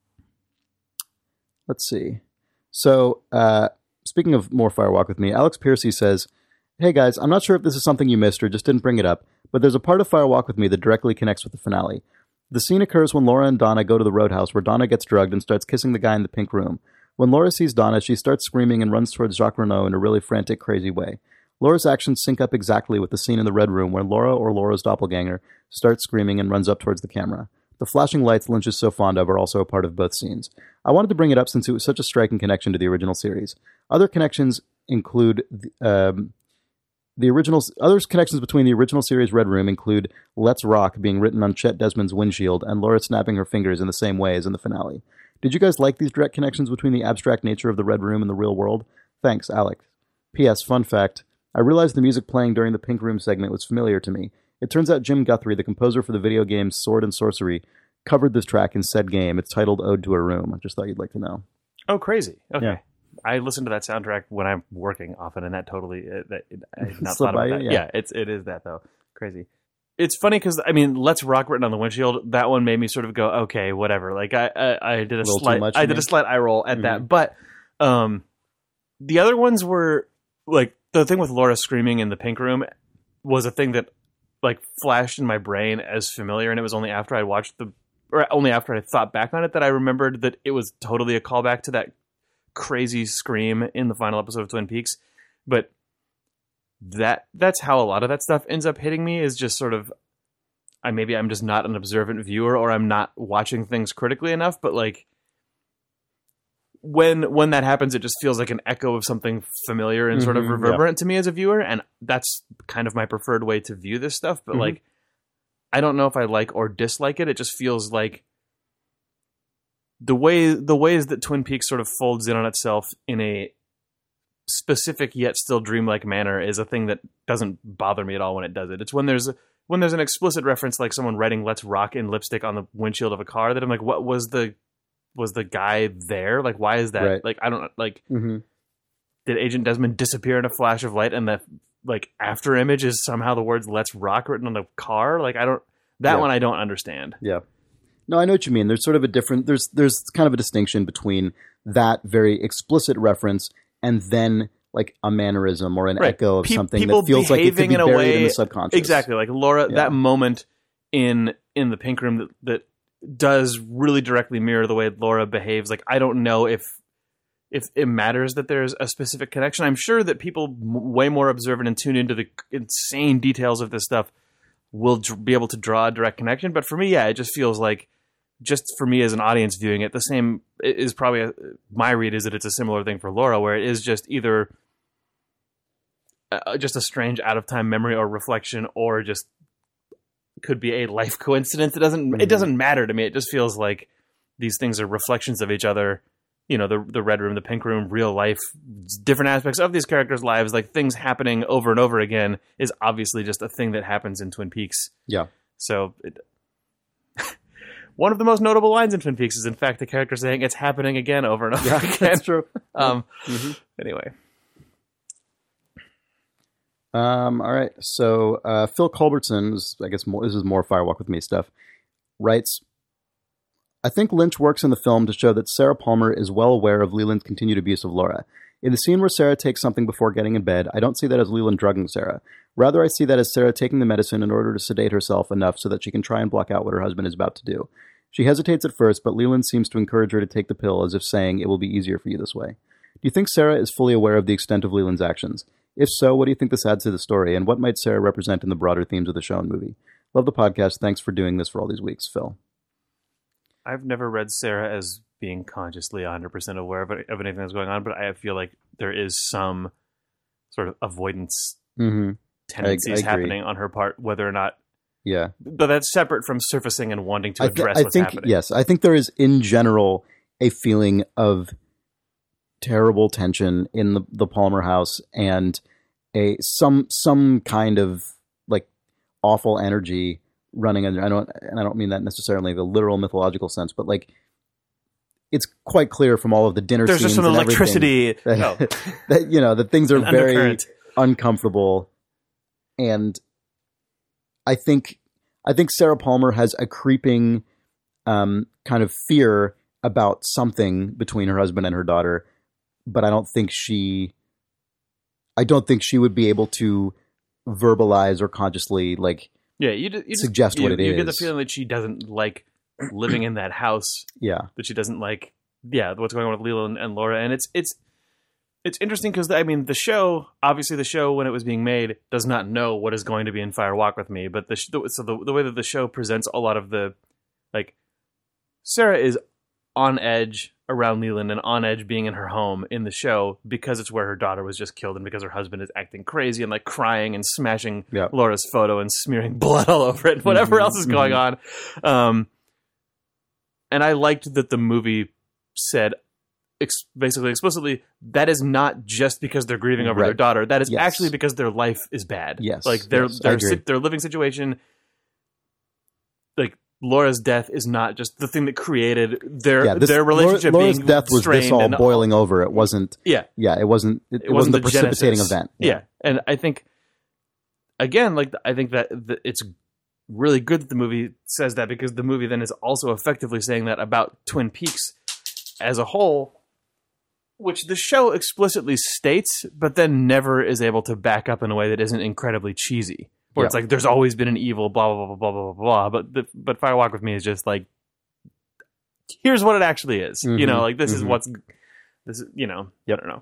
Let's see. So, speaking of more Fire Walk with Me, Alex Piercy says, "Hey guys, I'm not sure if this is something you missed or just didn't bring it up, but there's a part of Fire Walk with Me that directly connects with the finale. The scene occurs when Laura and Donna go to the roadhouse where Donna gets drugged and starts kissing the guy in the pink room. When Laura sees Donna, she starts screaming and runs towards Jacques Renault in a really frantic, crazy way. Laura's actions sync up exactly with the scene in the red room where Laura or Laura's doppelganger starts screaming and runs up towards the camera. The flashing lights Lynch is so fond of are also a part of both scenes. I wanted to bring it up since it was such a striking connection to the original series. Other connections include other connections between the original series Red Room include Let's Rock being written on Chet Desmond's windshield and Laura snapping her fingers in the same way as in the finale. Did you guys like these direct connections between the abstract nature of the Red Room and the real world? Thanks, Alex. P.S. Fun fact, I realized the music playing during the Pink Room segment was familiar to me. It turns out Jim Guthrie, the composer for the video game Sword and Sorcery, covered this track in said game. It's titled Ode to a Room. I just thought you'd like to know. Oh, crazy. Okay. I listen to that soundtrack when I'm working often, and that totally I've not Slip thought about by that. you? Yeah, it is that though. Crazy. It's funny because I mean, "Let's Rock" written on the windshield. That one made me sort of go, okay, whatever. Like I did a little slight too much, I you did mean? a slight eye roll at that, but the other ones were like the thing with Laura screaming in the pink room was a thing that like flashed in my brain as familiar, and it was only after I watched only after I thought back on it that I remembered that it was totally a callback to that crazy scream in the final episode of Twin Peaks. But that's how a lot of that stuff ends up hitting me, is just sort of maybe I'm just not an observant viewer, or I'm not watching things critically enough, but like when that happens, it just feels like an echo of something familiar and sort of reverberant to me as a viewer, and that's kind of my preferred way to view this stuff. But like, I don't know if I like or dislike it. It just feels like the ways that Twin Peaks sort of folds in on itself in a specific yet still dreamlike manner is a thing that doesn't bother me at all when it does it. It's when there's an explicit reference, like someone writing "Let's Rock" in lipstick on the windshield of a car, that I'm like, what was the guy there? Like, why is that? Right. Like, I don't like. Did Agent Desmond disappear in a flash of light, and the like after image is somehow the words "Let's Rock" written on the car? Like, I don't. That one I don't understand. Yeah. No, I know what you mean. There's sort of a different. There's kind of a distinction between that very explicit reference and then like a mannerism or an echo of something that feels like it could be buried in the subconscious. Exactly, like Laura. That moment in the pink room that does really directly mirror the way Laura behaves. Like, I don't know if it matters that there's a specific connection. I'm sure that people way more observant and tuned into the insane details of this stuff will be able to draw a direct connection. But for me, it just feels like, just for me as an audience viewing it, the same is probably my read is that it's a similar thing for Laura, where it is just either just a strange out of time memory or reflection, or just could be a life coincidence. It doesn't matter to me. It just feels like these things are reflections of each other. You know, the red room, the pink room, real life, different aspects of these characters' lives, like things happening over and over again, is obviously just a thing that happens in Twin Peaks. Yeah. So one of the most notable lines in Twin Peaks is, in fact, the character saying it's happening again over and over again. That's true. Anyway. All right. So Phil Culbertson, I guess this is more Firewalk with Me stuff, writes, I think Lynch works in the film to show that Sarah Palmer is well aware of Leland's continued abuse of Laura. In the scene where Sarah takes something before getting in bed, I don't see that as Leland drugging Sarah. Rather, I see that as Sarah taking the medicine in order to sedate herself enough so that she can try and block out what her husband is about to do. She hesitates at first, but Leland seems to encourage her to take the pill, as if saying, it will be easier for you this way. Do you think Sarah is fully aware of the extent of Leland's actions? If so, what do you think this adds to the story, and what might Sarah represent in the broader themes of the show and movie? Love the podcast. Thanks for doing this for all these weeks, Phil. I've never read Sarah as being consciously 100% aware of anything that's going on, but I feel like there is some sort of avoidance tendencies happening on her part, whether or not. Yeah. But that's separate from surfacing and wanting to address what's happening. Yes, I think there is, in general, a feeling of terrible tension in the Palmer house, and some kind of like awful energy running under. I don't mean that necessarily in the literal mythological sense, but like it's quite clear from all of the dinner there's scenes. There's just some electricity that things are very uncomfortable, and I think Sarah Palmer has a creeping kind of fear about something between her husband and her daughter, but I don't think she would be able to verbalize or consciously suggest what it is. You get the feeling that she doesn't like living in that house. Yeah. That she doesn't like, what's going on with Leland and Laura. And it's interesting because, I mean, the show when it was being made does not know what is going to be in Fire Walk with Me. But the way that the show presents a lot of the, like, Sarah is on edge around Leland and on edge being in her home in the show because it's where her daughter was just killed and because her husband is acting crazy and like crying and smashing Laura's photo and smearing blood all over it and whatever else is going on. And I liked that the movie said basically explicitly that is not just because they're grieving over their daughter. That is actually because their life is bad. Yes. Like their living situation, like Laura's death is not just the thing that created their relationship. Laura's being death was this all boiling over. It wasn't. Yeah, it wasn't. It wasn't the precipitating event. Yeah, and I think again, I think that it's really good that the movie says that, because the movie then is also effectively saying that about Twin Peaks as a whole, which the show explicitly states, but then never is able to back up in a way that isn't incredibly cheesy. Where it's like, there's always been an evil, blah, blah, blah, blah, blah, blah, blah. But Fire Walk with Me is just like, here's what it actually is. Mm-hmm. You know, like, this is what's, this is, you know, I don't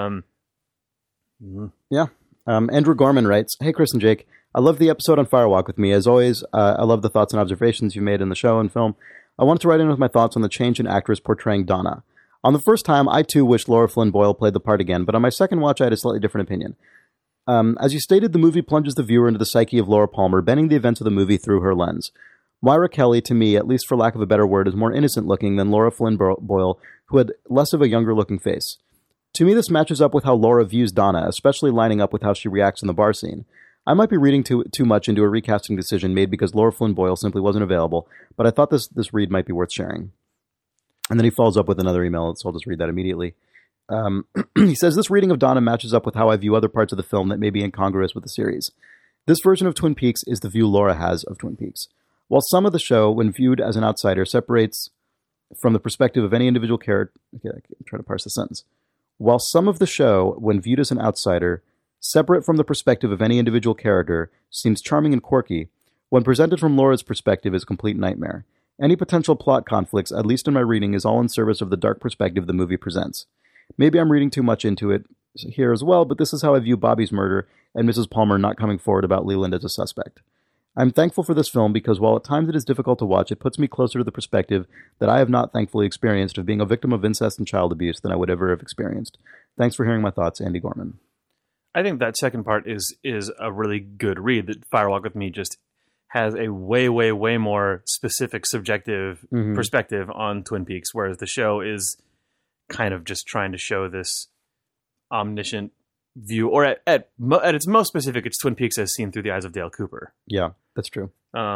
know. Yeah. Andrew Gorman writes, "Hey, Chris and Jake, I love the episode on Fire Walk with Me. As always, I love the thoughts and observations you made in the show and film. I wanted to write in with my thoughts on the change in actress portraying Donna. On the first time, I too wish Laura Flynn Boyle played the part again, but on my second watch, I had a slightly different opinion. As you stated, the movie plunges the viewer into the psyche of Laura Palmer, bending the events of the movie through her lens. Moira Kelly, to me, at least for lack of a better word, is more innocent-looking than Laura Flynn Boyle, who had less of a younger-looking face. To me, this matches up with how Laura views Donna, especially lining up with how she reacts in the bar scene. I might be reading too much into a recasting decision made because Laura Flynn Boyle simply wasn't available, but I thought this read might be worth sharing." And then he follows up with another email, so I'll just read that immediately. He says, "This reading of Donna matches up with how I view other parts of the film that may be incongruous with the series. This version of Twin Peaks is the view Laura has of Twin Peaks. While some of the show, when viewed as an outsider, separates from the perspective of any individual character..." Okay, I'm trying to parse the sentence. "While some of the show, when viewed as an outsider, separate from the perspective of any individual character, seems charming and quirky, when presented from Laura's perspective is a complete nightmare. Any potential plot conflicts, at least in my reading, is all in service of the dark perspective the movie presents. Maybe I'm reading too much into it here as well, but this is how I view Bobby's murder and Mrs. Palmer not coming forward about Leland as a suspect. I'm thankful for this film because while at times it is difficult to watch, it puts me closer to the perspective that I have not thankfully experienced of being a victim of incest and child abuse than I would ever have experienced. Thanks for hearing my thoughts, Andy Gorman." I think that second part is a really good read, that Fire Walk with Me just has a way, way, way more specific, subjective perspective on Twin Peaks, whereas the show is kind of just trying to show this omniscient view, or at its most specific, it's Twin Peaks as seen through the eyes of Dale Cooper. Yeah, that's true.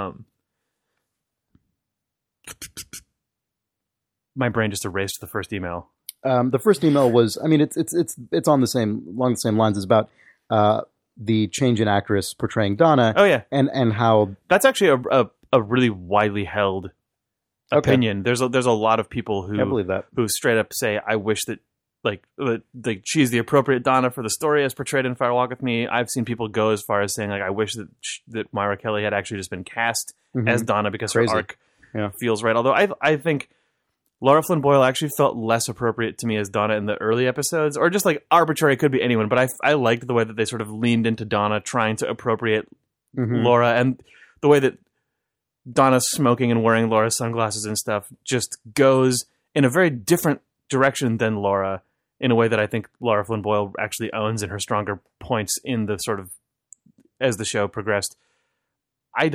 My brain just erased the first email. The first email was, I mean, it's on along the same lines. It's about the change in actress portraying Donna. Oh yeah, and how that's actually a really widely held opinion. There's a lot of people who I believe that, who straight up say, "I wish that like she's the appropriate Donna for the story as portrayed in Fire Walk with Me." I've seen people go as far as saying, like, "I wish that Moira Kelly had actually just been cast as Donna because her arc feels right." Although I think Laura Flynn Boyle actually felt less appropriate to me as Donna in the early episodes, or just like arbitrary, could be anyone. But I liked the way that they sort of leaned into Donna, trying to appropriate Laura, and the way that Donna smoking and wearing Laura's sunglasses and stuff just goes in a very different direction than Laura, in a way that I think Laura Flynn Boyle actually owns in her stronger points in the sort of, as the show progressed. I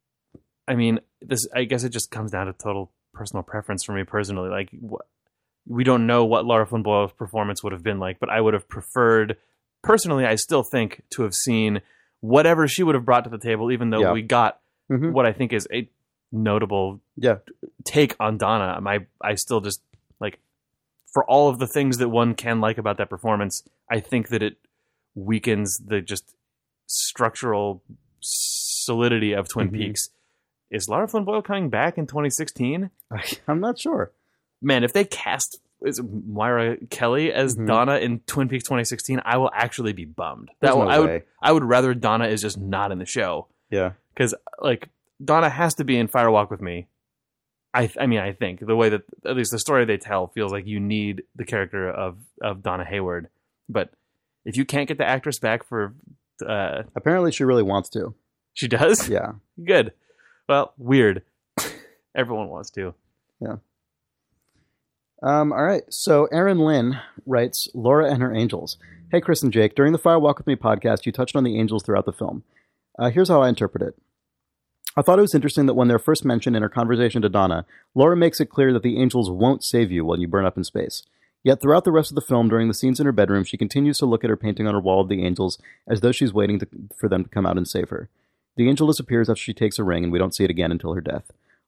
guess it just comes down to total personal preference for me personally. Like, we don't know what Laura Flynn Boyle's performance would have been like, but I would have preferred, personally, I still think, to have seen whatever she would have brought to the table, even though we got what I think is a notable take on Donna. I still just, like, for all of the things that one can like about that performance, I think that it weakens the just structural solidity of Twin Peaks. Is Laura Flynn Boyle coming back in 2016? I'm not sure. Man, if they cast Moira Kelly as Donna in Twin Peaks 2016, I will actually be bummed. I would rather Donna is just not in the show. Yeah. Because, like, Donna has to be in Fire Walk with Me. I think the way that, at least the story they tell, feels like you need the character of Donna Hayward. But if you can't get the actress back for... apparently she really wants to. She does? Yeah. Good. Well, weird. Everyone wants to. Yeah. All right. So Aaron Lynn writes, Laura and her angels. Hey, Chris and Jake. During the Fire Walk with Me podcast, you touched on the angels throughout the film. Here's how I interpret it. I thought it was interesting that when they're first mentioned in her conversation to Donna, Laura makes it clear that the angels won't save you when you burn up in space. Yet throughout the rest of the film, during the scenes in her bedroom, she continues to look at her painting on her wall of the angels as though she's waiting for them to come out and save her. The angel disappears after she takes a ring, and we don't see it again until her death.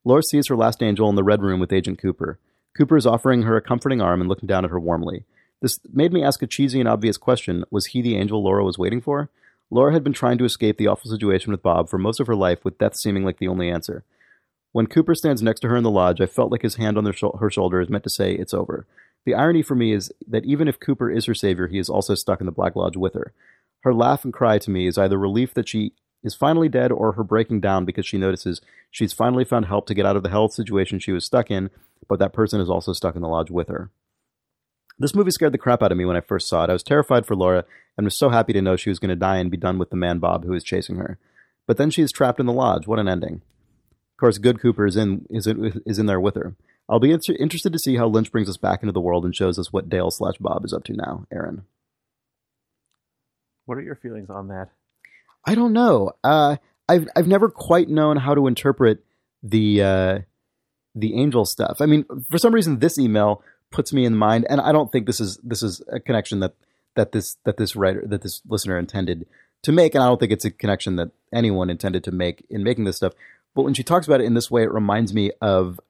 Laura sees her last angel in the Red Room with Agent Cooper. Cooper is offering her a comforting arm and looking down at her warmly. This made me ask a cheesy and obvious question. Was he the angel Laura was waiting for? Laura had been trying to escape the awful situation with Bob for most of her life, with death seeming like the only answer. When Cooper stands next to her in the lodge, I felt like his hand on her shoulder is meant to say, it's over. The irony for me is that even if Cooper is her savior, he is also stuck in the Black Lodge with her. Her laugh and cry to me is either relief that she is finally dead or her breaking down because she notices she's finally found help to get out of the hell situation she was stuck in, but that person is also stuck in the lodge with her. This movie scared the crap out of me when I first saw it. I was terrified for Laura and was so happy to know she was going to die and be done with the man Bob who is chasing her. But then she is trapped in the lodge. What an ending. Of course, good Cooper is in there with her. I'll be interested to see how Lynch brings us back into the world and shows us what Dale/Bob is up to now. Aaron. What are your feelings on that? I don't know. I've never quite known how to interpret the angel stuff. I mean, for some reason, this email puts me in mind, and I don't think this is a connection that this listener intended to make, and I don't think it's a connection that anyone intended to make in making this stuff. But when she talks about it in this way, it reminds me of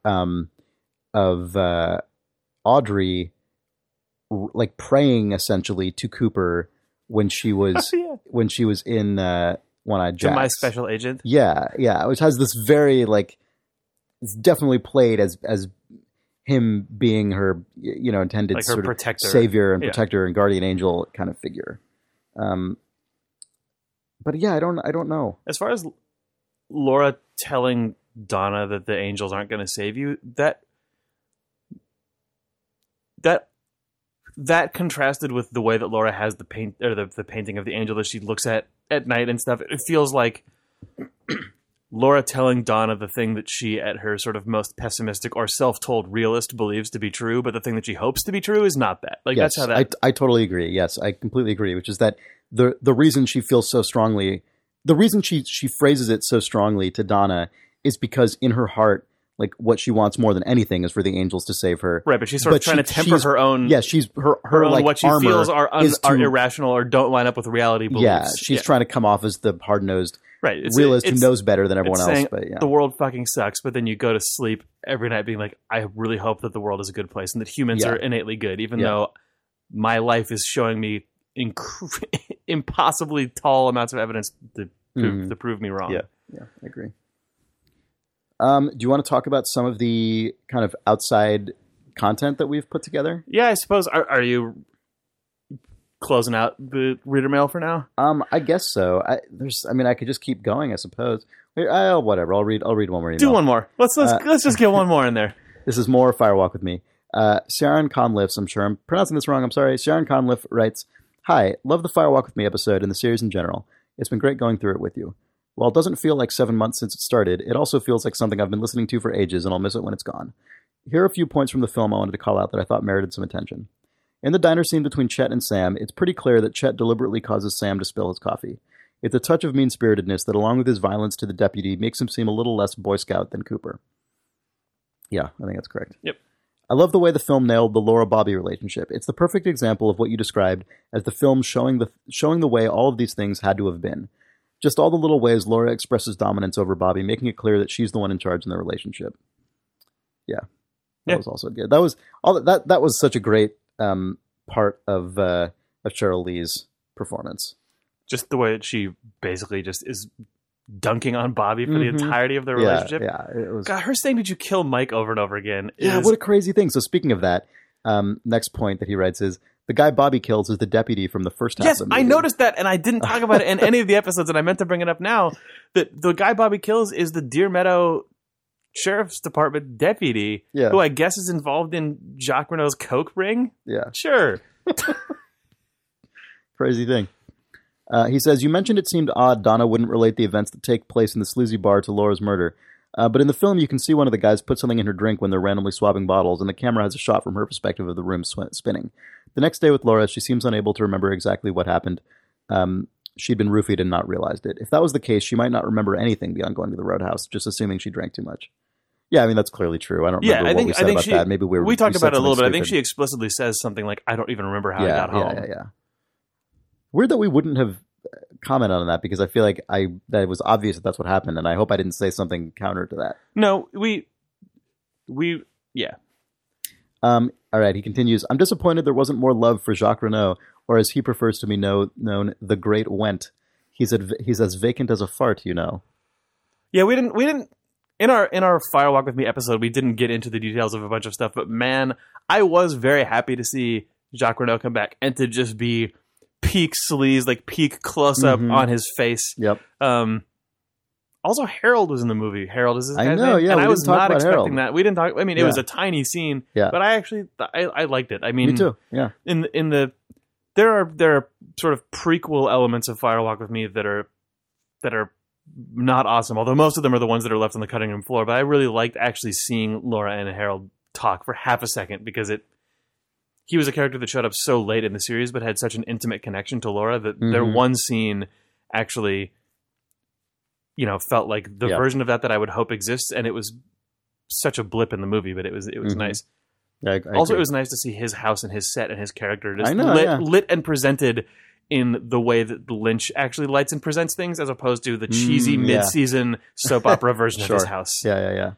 Audrey, like praying essentially to Cooper when she was in One-Eyed Jacks. To My Special Agent. Yeah, which has this very like, it's definitely played as him being her, intended like her sort protector. of savior and protector and guardian angel kind of figure. But yeah, I don't know. As far as Laura telling Donna that the angels aren't going to save you, that contrasted with the way that Laura has the painting of the angel that she looks at night and stuff. It feels like Laura telling Donna the thing that she, at her sort of most pessimistic or self-told realist, believes to be true, but the thing that she hopes to be true is not that. Like, yes, that's how that... I totally agree. Yes, I completely agree, which is that the reason she feels so strongly, the reason she phrases it so strongly to Donna is because in her heart, like, what she wants more than anything is for the angels to save her. Right, but she's sort of trying to temper her own... Yeah, she's her like, what she feels are irrational or don't line up with reality beliefs. Yeah, she's trying to come off as the hard-nosed realist who knows better than everyone else. But the world fucking sucks, but then you go to sleep every night being like, I really hope that the world is a good place and that humans are innately good, even though my life is showing me impossibly tall amounts of evidence to prove me wrong. Yeah, I agree. Do you want to talk about some of the kind of outside content that we've put together? Yeah, I suppose. Are you closing out the reader mail for now? I guess so. I could just keep going, I suppose. Whatever. I'll read one more email. Do one more. Let's just get one more in there. This is more Firewalk with me. Sharon Conliffe, I'm sure I'm pronouncing this wrong. I'm sorry. Sharon Conliffe writes, "Hi, love the Firewalk with me episode and the series in general. It's been great going through it with you. While it doesn't feel like 7 months since it started, it also feels like something I've been listening to for ages and I'll miss it when it's gone. Here are a few points from the film I wanted to call out that I thought merited some attention. In the diner scene between Chet and Sam, it's pretty clear that Chet deliberately causes Sam to spill his coffee. It's a touch of mean-spiritedness that, along with his violence to the deputy, makes him seem a little less Boy Scout than Cooper." Yeah, I think that's correct. Yep. "I love the way the film nailed the Laura-Bobby relationship. It's the perfect example of what you described as the film showing the way all of these things had to have been. Just all the little ways Laura expresses dominance over Bobby, making it clear that she's the one in charge in their relationship." Yeah. That was also good. That was that was such a great part of Cheryl Lee's performance. Just the way that she basically just is dunking on Bobby for the entirety of their relationship. Yeah, it was. God, her saying, "Did you kill Mike?" over and over again. What a crazy thing. So speaking of that, next point that he writes is, the guy Bobby kills is the deputy from the first half of the movie. Yes, I noticed that, and I didn't talk about it in any of the episodes, and I meant to bring it up now. That the guy Bobby kills is the Deer Meadow Sheriff's Department deputy, who I guess is involved in Jacques Renault's coke ring. Yeah. Sure. Crazy thing. He says, "You mentioned it seemed odd Donna wouldn't relate the events that take place in the sleazy bar to Laura's murder. But in the film, you can see one of the guys put something in her drink when they're randomly swapping bottles, and the camera has a shot from her perspective of the room spinning. The next day with Laura, she seems unable to remember exactly what happened. She'd been roofied and not realized it. If that was the case, she might not remember anything beyond going to the Roadhouse, just assuming she drank too much." Yeah, I mean, that's clearly true. I don't remember what we said about that. Maybe we talked about it a little bit. I think she explicitly says something like, "I don't even remember how I got home." Yeah. Weird that we wouldn't have commented on that, because I feel like that it was obvious that that's what happened, and I hope I didn't say something counter to that. No, we All right, he continues. I'm disappointed there wasn't more love for Jacques Renault, or as he prefers to be known, the Great Went. He's as vacant as a fart, you know. Yeah, we didn't in our Fire Walk with Me episode, we didn't get into the details of a bunch of stuff, but man, I was very happy to see Jacques Renault come back and to just be peak sleaze, like peak close up on his face. Yep. Also, Harold was in the movie. Harold is his guy's know, name? yeah, and we I was didn't talk not about expecting Harold. that. We didn't talk. I mean, it Yeah. was a tiny scene, Yeah. but I actually I liked it. I mean, Me too. Yeah. There are sort of prequel elements of Fire Walk with Me that are not awesome. Although most of them are the ones that are left on the cutting room floor. But I really liked actually seeing Laura and Harold talk for half a second because he was a character that showed up so late in the series, but had such an intimate connection to Laura that their one scene actually, felt like the version of that I would hope exists, and it was such a blip in the movie, but it was nice. Yeah, I also, agree. it was nice to see his house and his set and his character just I know, lit and presented in the way that Lynch actually lights and presents things, as opposed to the cheesy mid-season soap opera version of his house. Yeah.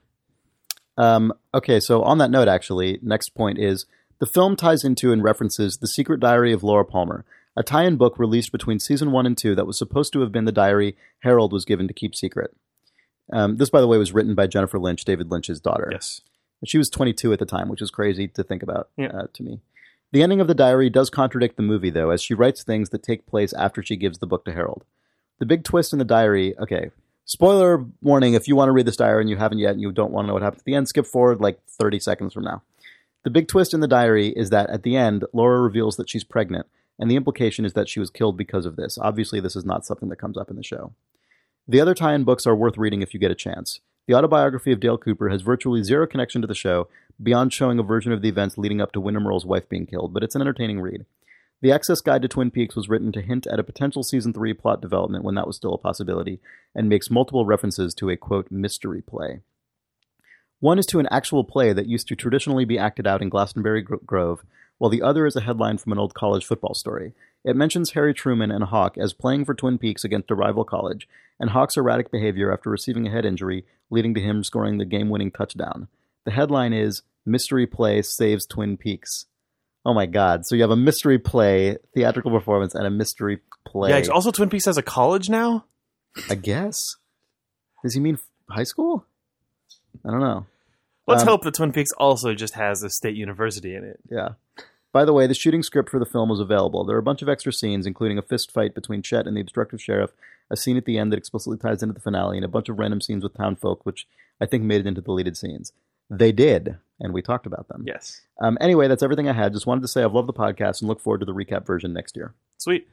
Okay, so on that note, actually, next point is the film ties into and references The Secret Diary of Laura Palmer, a tie-in book released between season 1 and 2 that was supposed to have been the diary Harold was given to keep secret. This, by the way, was written by Jennifer Lynch, David Lynch's daughter. Yes. She was 22 at the time, which is crazy to think about to me. The ending of the diary does contradict the movie, though, as she writes things that take place after she gives the book to Harold. The big twist in the diary... Okay, spoiler warning, if you want to read this diary and you haven't yet and you don't want to know what happens at the end, skip forward like 30 seconds from now. The big twist in the diary is that at the end, Laura reveals that she's pregnant, and the implication is that she was killed because of this. Obviously, this is not something that comes up in the show. The other tie-in books are worth reading if you get a chance. The autobiography of Dale Cooper has virtually zero connection to the show, beyond showing a version of the events leading up to Wyndham Earle's wife being killed, but it's an entertaining read. The Access Guide to Twin Peaks was written to hint at a potential Season 3 plot development when that was still a possibility, and makes multiple references to a, quote, mystery play. One is to an actual play that used to traditionally be acted out in Glastonbury Grove, while the other is a headline from an old college football story. It mentions Harry Truman and Hawk as playing for Twin Peaks against a rival college, and Hawk's erratic behavior after receiving a head injury, leading to him scoring the game-winning touchdown. The headline is, Mystery Play Saves Twin Peaks. Oh my god. So you have a mystery play, theatrical performance, and a mystery play. Yeah, also Twin Peaks has a college now? I guess. Does he mean high school? I don't know. Let's hope that Twin Peaks also just has a state university in it. Yeah. By the way, the shooting script for the film was available. There are a bunch of extra scenes, including a fist fight between Chet and the obstructive sheriff, a scene at the end that explicitly ties into the finale, and a bunch of random scenes with townfolk, which I think made it into deleted scenes. They did, and we talked about them. Yes. Anyway, that's everything I had. Just wanted to say I've loved the podcast and look forward to the recap version next year. Sweet.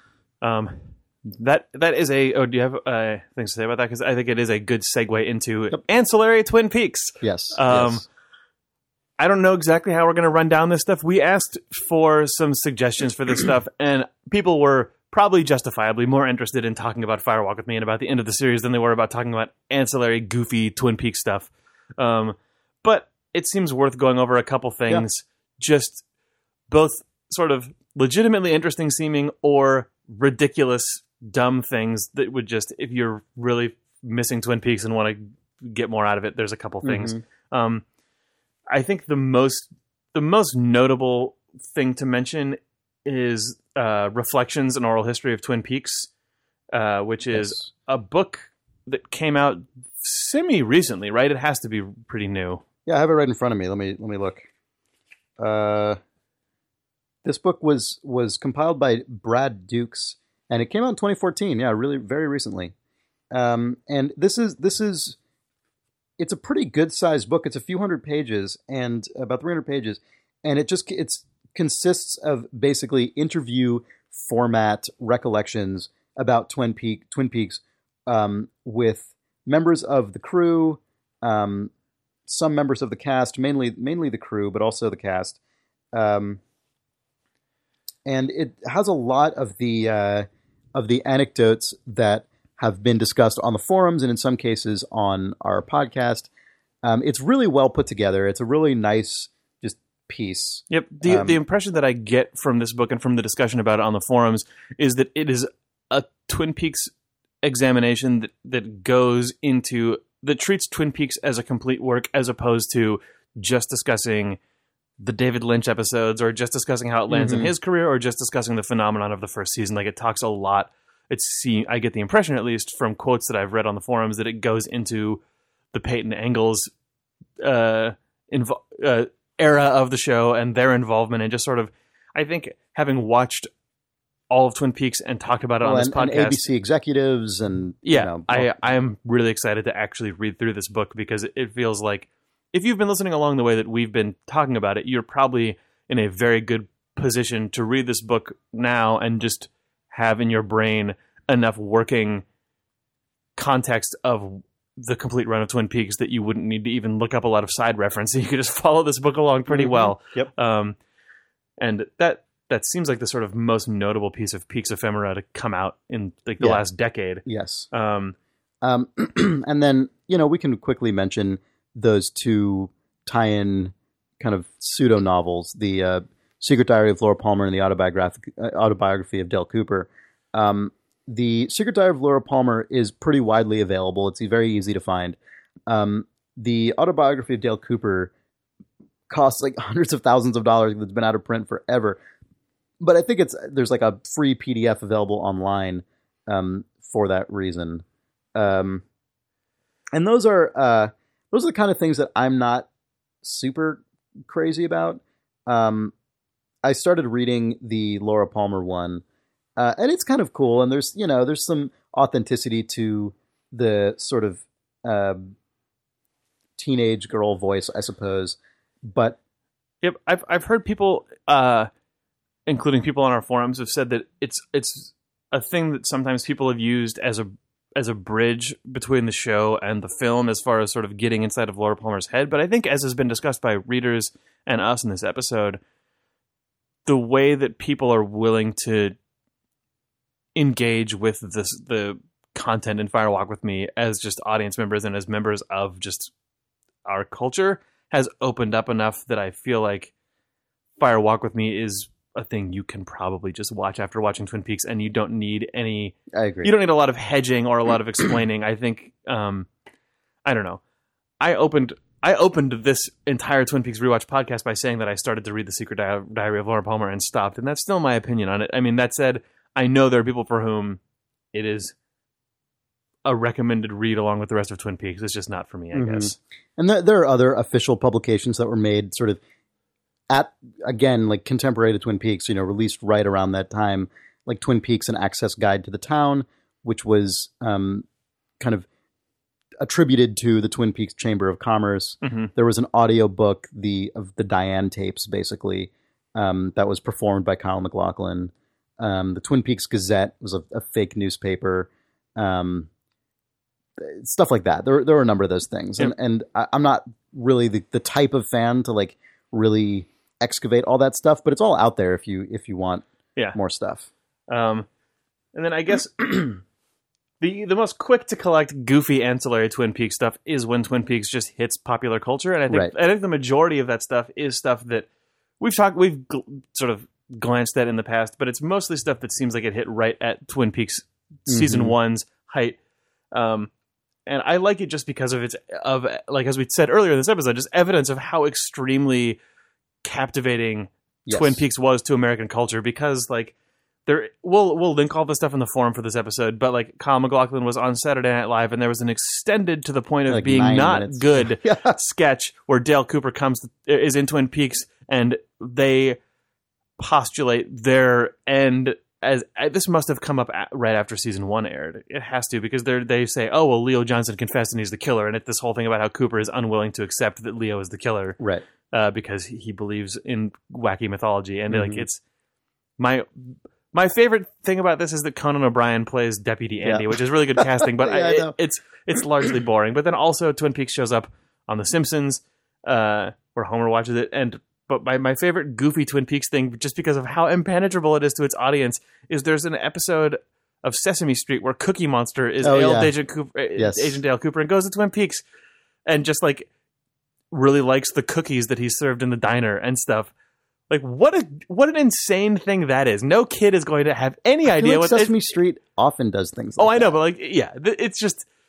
That is a... Oh, do you have things to say about that? Because I think it is a good segue into ancillary Twin Peaks. Yes. Yes. I don't know exactly how we're going to run down this stuff. We asked for some suggestions for this stuff, and people were probably justifiably more interested in talking about Fire Walk with Me and about the end of the series than they were about talking about ancillary, goofy Twin Peaks stuff. But it seems worth going over a couple things, just both sort of legitimately interesting seeming or ridiculous, dumb things that would just, if you're really missing Twin Peaks and want to get more out of it, there's a couple things. I think the most notable thing to mention is Reflections: An Oral History of Twin Peaks, which is a book that came out semi-recently, right? It has to be pretty new. Yeah, I have it right in front of me. Let me look. This book was compiled by Brad Dukes, and it came out in 2014. Yeah, really, very recently. And this is it's a pretty good sized book. It's a few hundred pages and about 300 pages, and it consists of basically interview format recollections about Twin Peaks with members of the crew, some members of the cast, mainly the crew, but also the cast. And it has a lot of the anecdotes that have been discussed on the forums and in some cases on our podcast. It's really well put together. It's a really nice just piece. Yep. The impression that I get from this book and from the discussion about it on the forums is that it is a Twin Peaks examination that goes into that treats Twin Peaks as a complete work, as opposed to just discussing the David Lynch episodes, or just discussing how it lands in his career, or just discussing the phenomenon of the first season. Like, it talks a lot. I get the impression, at least from quotes that I've read on the forums, that it goes into the Peyton Engels era of the show and their involvement, and just sort of, I think, having watched all of Twin Peaks and talked about it on this podcast. And ABC executives and... I am really excited to actually read through this book, because it feels like, if you've been listening along the way that we've been talking about it, you're probably in a very good position to read this book now and just have in your brain enough working context of the complete run of Twin Peaks that you wouldn't need to even look up a lot of side reference. You could just follow this book along pretty well. Yep. And that seems like the sort of most notable piece of Peaks ephemera to come out in like the last decade. Yes. And then, we can quickly mention those two tie-in kind of pseudo novels, the Secret Diary of Laura Palmer and the autobiography of Dale Cooper. The Secret Diary of Laura Palmer is pretty widely available. It's very easy to find. The autobiography of Dale Cooper costs like hundreds of thousands of dollars. It's been out of print forever. But I think there's like a free PDF available online for that reason. And those are the kind of things that I'm not super crazy about. I started reading the Laura Palmer one, and it's kind of cool. And there's some authenticity to the sort of teenage girl voice, I suppose. But yep, I've heard people, including people on our forums, have said that it's a thing that sometimes people have used as a bridge between the show and the film, as far as sort of getting inside of Laura Palmer's head. But I think, as has been discussed by readers and us in this episode, the way that people are willing to engage with the content in Fire Walk with Me as just audience members and as members of just our culture has opened up enough that I feel like Fire Walk with Me is a thing you can probably just watch after watching Twin Peaks, and you don't need any... I agree. You don't need a lot of hedging or a lot of explaining. I think, I don't know. I opened this entire Twin Peaks rewatch podcast by saying that I started to read The Secret Diary of Laura Palmer and stopped, and that's still my opinion on it. I mean, that said, I know there are people for whom it is a recommended read along with the rest of Twin Peaks. It's just not for me, I guess. And there are other official publications that were made sort of at, again, like contemporary to Twin Peaks, released right around that time, like Twin Peaks: An Access Guide to the Town, which was kind of attributed to the Twin Peaks Chamber of Commerce. There was an audio book, of the Diane tapes, basically, that was performed by Kyle MacLachlan. The Twin Peaks Gazette was a fake newspaper. Stuff like that. There were a number of those things. Yep. And I'm not really the type of fan to like really excavate all that stuff, but it's all out there if you want more stuff. And then I guess the most quick to collect goofy ancillary Twin Peaks stuff is when Twin Peaks just hits popular culture. And I think the majority of that stuff is stuff that we've sort of glanced at in the past, but it's mostly stuff that seems like it hit right at Twin Peaks season 1's height. And I like it just because of like, as we said earlier in this episode, just evidence of how extremely captivating Twin Peaks was to American culture, because like we'll link all the stuff in the forum for this episode, but like Kyle MacLachlan was on Saturday Night Live, and there was an extended to the point of like being not minutes. Good sketch where Dale Cooper is in Twin Peaks, and they postulate their end as this must have come up right after season 1 aired. It has to, because they say, oh, well, Leo Johnson confessed and he's the killer. And it's this whole thing about how Cooper is unwilling to accept that Leo is the killer. Right. Because he believes in wacky mythology. And like, it's my favorite thing about this is that Conan O'Brien plays Deputy Andy, which is really good casting, but it's largely boring. But then also Twin Peaks shows up on The Simpsons, where Homer watches it. But my favorite goofy Twin Peaks thing, just because of how impenetrable it is to its audience, is there's an episode of Sesame Street where Cookie Monster is Agent Dale Cooper, and goes to Twin Peaks and just like really likes the cookies that he served in the diner and stuff. Like what an insane thing that is. No kid is going to have any idea what Sesame Street often does things like that. I know, but like, yeah, it's just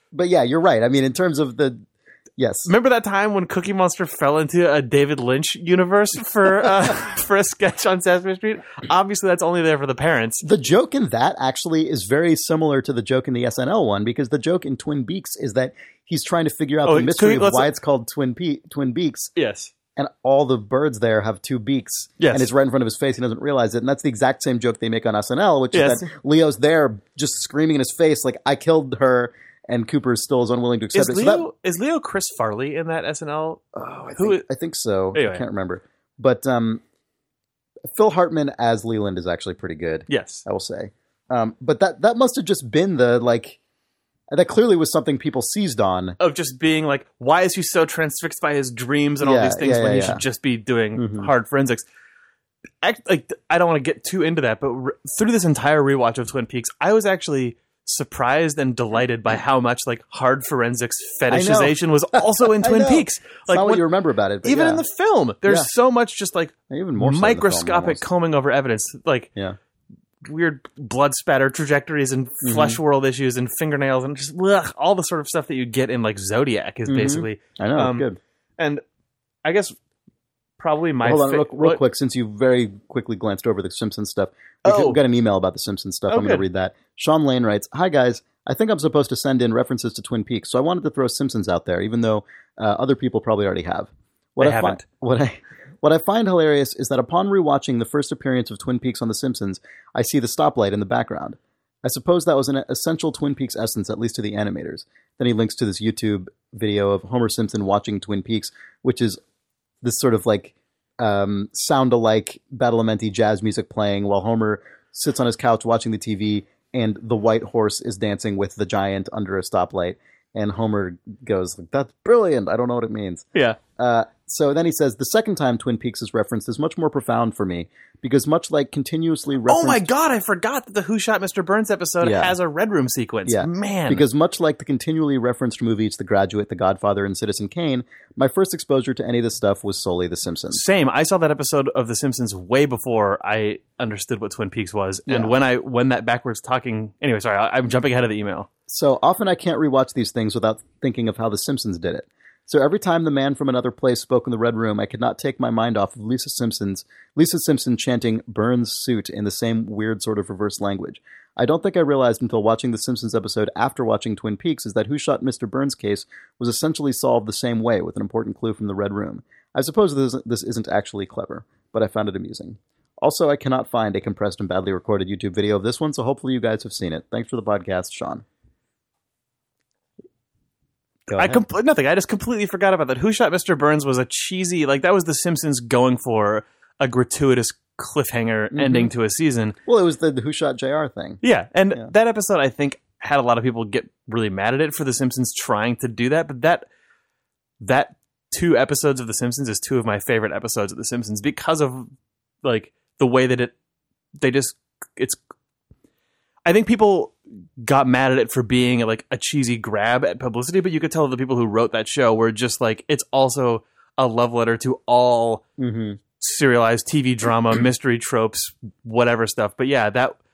But yeah, you're right. I mean, in terms of the yes. Remember that time when Cookie Monster fell into a David Lynch universe for for a sketch on Sesame Street? Obviously, that's only there for the parents. The joke in that actually is very similar to the joke in the SNL one, because the joke in Twin Beaks is that he's trying to figure out the mystery of why it's called Twin Beaks. Yes. And all the birds there have two beaks. Yes. And it's right in front of his face. He doesn't realize it. And that's the exact same joke they make on SNL, which is that Leo's there just screaming in his face like, I killed her. And Cooper still is unwilling to accept it. Is Leo Chris Farley in that SNL? Oh, I think so. Anyway. I can't remember. But Phil Hartman as Leland is actually pretty good. Yes. I will say. But that must have just been that clearly was something people seized on. Of just being like, why is he so transfixed by his dreams and all these things when he should just be doing hard forensics? I don't want to get too into that, but through this entire rewatch of Twin Peaks, I was actually surprised and delighted by how much like hard forensics fetishization was also in Twin Peaks. Like not what you remember about it, but even in the film, there's so much just like even more microscopic combing over evidence, like weird blood spatter trajectories and flesh world issues and fingernails and just all the sort of stuff that you get in like Zodiac is basically. I know, good. And I guess probably my hold on real quick, since you very quickly glanced over the Simpsons stuff. We got an email about the Simpsons stuff. I'm going to read that. Sean Lane writes, "Hi guys, I think I'm supposed to send in references to Twin Peaks, so I wanted to throw Simpsons out there, even though other people probably already have. What I find hilarious is that upon rewatching the first appearance of Twin Peaks on The Simpsons, I see the stoplight in the background. I suppose that was an essential Twin Peaks essence, at least to the animators." Then he links to this YouTube video of Homer Simpson watching Twin Peaks, which is this sort of like sound-alike Badalamenti jazz music playing while Homer sits on his couch watching the TV and the white horse is dancing with the giant under a stoplight. And Homer goes, "That's brilliant. I don't know what it means." Yeah. So then he says, "The second time Twin Peaks is referenced is much more profound for me, because much like continuously referenced..." Oh my God, I forgot that the Who Shot Mr. Burns episode has a Red Room sequence. Yeah. Man. Because much like the continually referenced movies The Graduate, The Godfather, and Citizen Kane, my first exposure to any of this stuff was solely The Simpsons. Same. I saw that episode of The Simpsons way before I understood what Twin Peaks was. And when that backwards talking... Anyway, sorry, I'm jumping ahead of the email. So often I can't rewatch these things without thinking of how The Simpsons did it. So every time the man from another place spoke in the Red Room, I could not take my mind off of Lisa Simpson chanting Burns' suit in the same weird sort of reverse language. I don't think I realized until watching the Simpsons episode after watching Twin Peaks is that Who Shot Mr. Burns case was essentially solved the same way, with an important clue from the Red Room. I suppose this isn't actually clever, but I found it amusing. Also, I cannot find a compressed and badly recorded YouTube video of this one, so hopefully you guys have seen it. Thanks for the podcast, Sean. Nothing. I just completely forgot about that. Who Shot Mr. Burns was a cheesy, like that was The Simpsons going for a gratuitous cliffhanger ending to a season. Well, it was the Who Shot JR thing. Yeah, and that episode I think had a lot of people get really mad at it for The Simpsons trying to do that, but that 2 episodes of The Simpsons is 2 of my favorite episodes of The Simpsons because of like the way that I think people got mad at it for being like a cheesy grab at publicity, but you could tell the people who wrote that show were just like, it's also a love letter to all serialized TV drama, mystery tropes, whatever stuff. But yeah,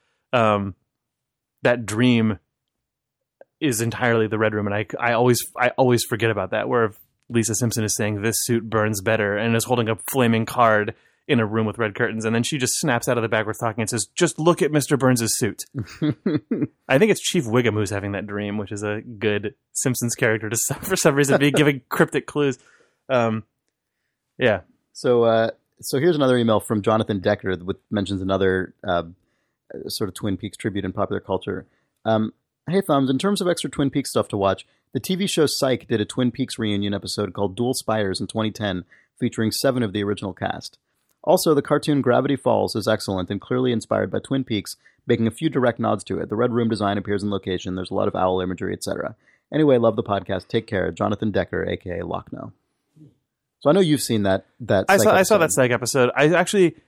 that dream is entirely the Red Room. And I always forget about that, where Lisa Simpson is saying this suit burns better and is holding a flaming card in a room with red curtains, and then she just snaps out of the backwards talking and says, "Just look at Mr. Burns' suit." I think it's Chief Wiggum who's having that dream, which is a good Simpsons character to for some reason be giving cryptic clues. Yeah. So here's another email from Jonathan Decker that mentions another sort of Twin Peaks tribute in popular culture. Hey Thumbs, in terms of extra Twin Peaks stuff to watch, the TV show Psych did a Twin Peaks reunion episode called Dual Spires in 2010, featuring 7 of the original cast. Also, the cartoon Gravity Falls is excellent and clearly inspired by Twin Peaks, making a few direct nods to it. The Red Room design appears in location, there's a lot of owl imagery, etc. Anyway, love the podcast. Take care. Jonathan Decker, a.k.a. Lochno. So I know you've seen that I saw that Psych episode. I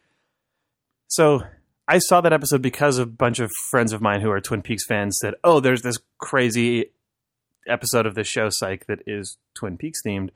saw that episode because a bunch of friends of mine who are Twin Peaks fans said, "Oh, there's this crazy episode of this show, Psych, that is Twin Peaks themed."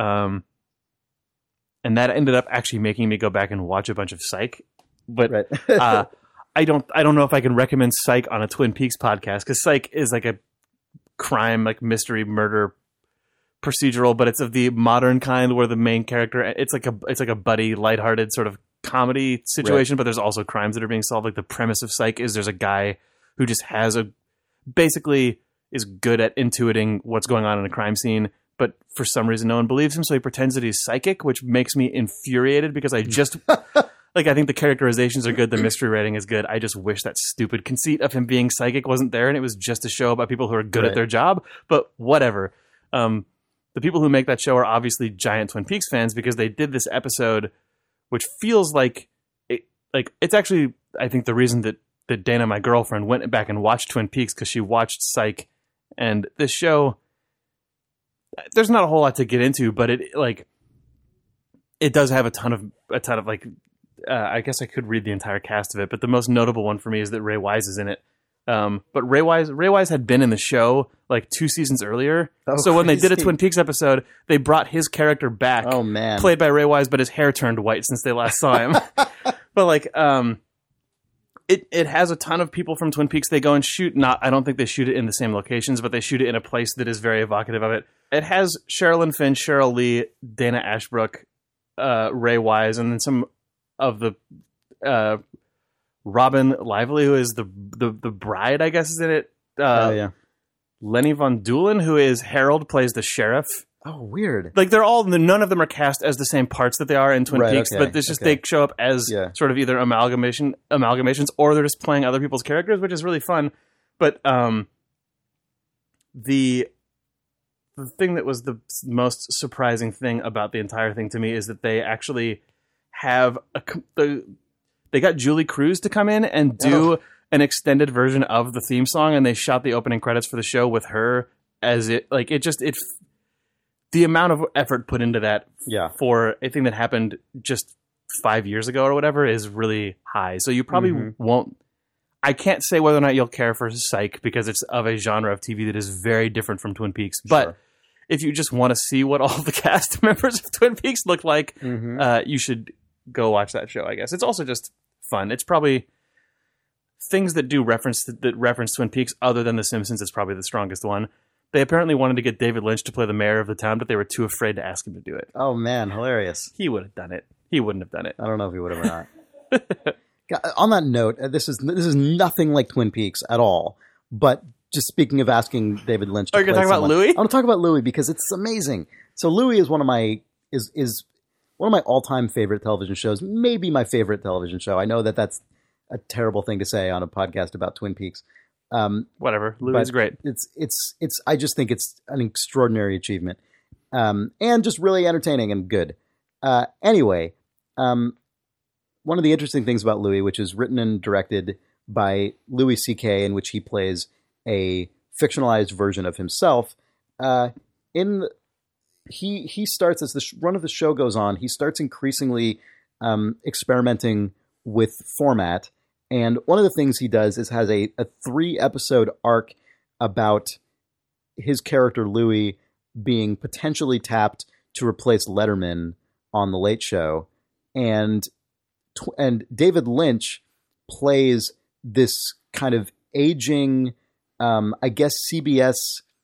And that ended up actually making me go back and watch a bunch of Psych. But right. I don't know if I can recommend Psych on a Twin Peaks podcast, because Psych is like a crime, like mystery murder procedural, but it's of the modern kind where the main character, it's like a buddy, lighthearted sort of comedy situation, right. But there's also crimes that are being solved. Like the premise of Psych is there's a guy who just basically is good at intuiting what's going on in a crime scene, but for some reason no one believes him, so he pretends that he's psychic, which makes me infuriated because I just like, I think the characterizations are good, the mystery writing is good. I just wish that stupid conceit of him being psychic wasn't there, and it was just a show about people who are good at their job. But whatever. The people who make that show are obviously giant Twin Peaks fans because they did this episode, which feels like it's actually, I think, the reason that Dana, my girlfriend, went back and watched Twin Peaks because she watched Psych, and this show. There's not a whole lot to get into, but it does have a ton of like. I guess I could read the entire cast of it, but the most notable one for me is that Ray Wise is in it. But Ray Wise had been in the show like 2 seasons earlier. Oh, so when they did a Twin Peaks episode, they brought his character back. Oh man, played by Ray Wise, but his hair turned white since they last saw him. But like, it has a ton of people from Twin Peaks. They go and shoot. I don't think they shoot it in the same locations, but they shoot it in a place that is very evocative of it. It has Sherilyn Fenn, Sheryl Lee, Dana Ashbrook, Ray Wise, and then some of the Robin Lively, who is the bride, I guess, is in it. Yeah. Lenny Von Doolen, who is Harold, plays the sheriff. Oh, weird. Like none of them are cast as the same parts that they are in Twin Peaks, okay, but it's just they show up as sort of either amalgamations or they're just playing other people's characters, which is really fun. But the thing that was the most surprising thing about the entire thing to me is that they actually have they got Julie Cruz to come in and do an extended version of the theme song, and they shot the opening credits for the show with her as the amount of effort put into that for a thing that happened just 5 years ago or whatever is really high. So you probably won't. I can't say whether or not you'll care for Psych because it's of a genre of TV that is very different from Twin Peaks. But if you just want to see what all the cast members of Twin Peaks look like, you should go watch that show, I guess. It's also just fun. It's probably things that reference Twin Peaks other than The Simpsons is probably the strongest one. They apparently wanted to get David Lynch to play the mayor of the town, but they were too afraid to ask him to do it. Oh, man. Hilarious. He would have done it. He wouldn't have done it. I don't know if he would have or not. On that note, this is nothing like Twin Peaks at all. But just speaking of asking David Lynch to play someone. Are you going to talk about Louis? I want to talk about Louis because it's amazing. So Louis is one of my all-time favorite television shows, maybe my favorite television show. I know that that's a terrible thing to say on a podcast about Twin Peaks. Whatever. Louis is great. I just think it's an extraordinary achievement. And just really entertaining and good. Anyway, one of the interesting things about Louis, which is written and directed by Louis C.K., in which he plays a fictionalized version of himself, he starts, as the run of the show goes on, he starts increasingly experimenting with format. And one of the things he does is has a 3-episode arc about his character Louis being potentially tapped to replace Letterman on The Late Show. And David Lynch plays this kind of aging, I guess, CBS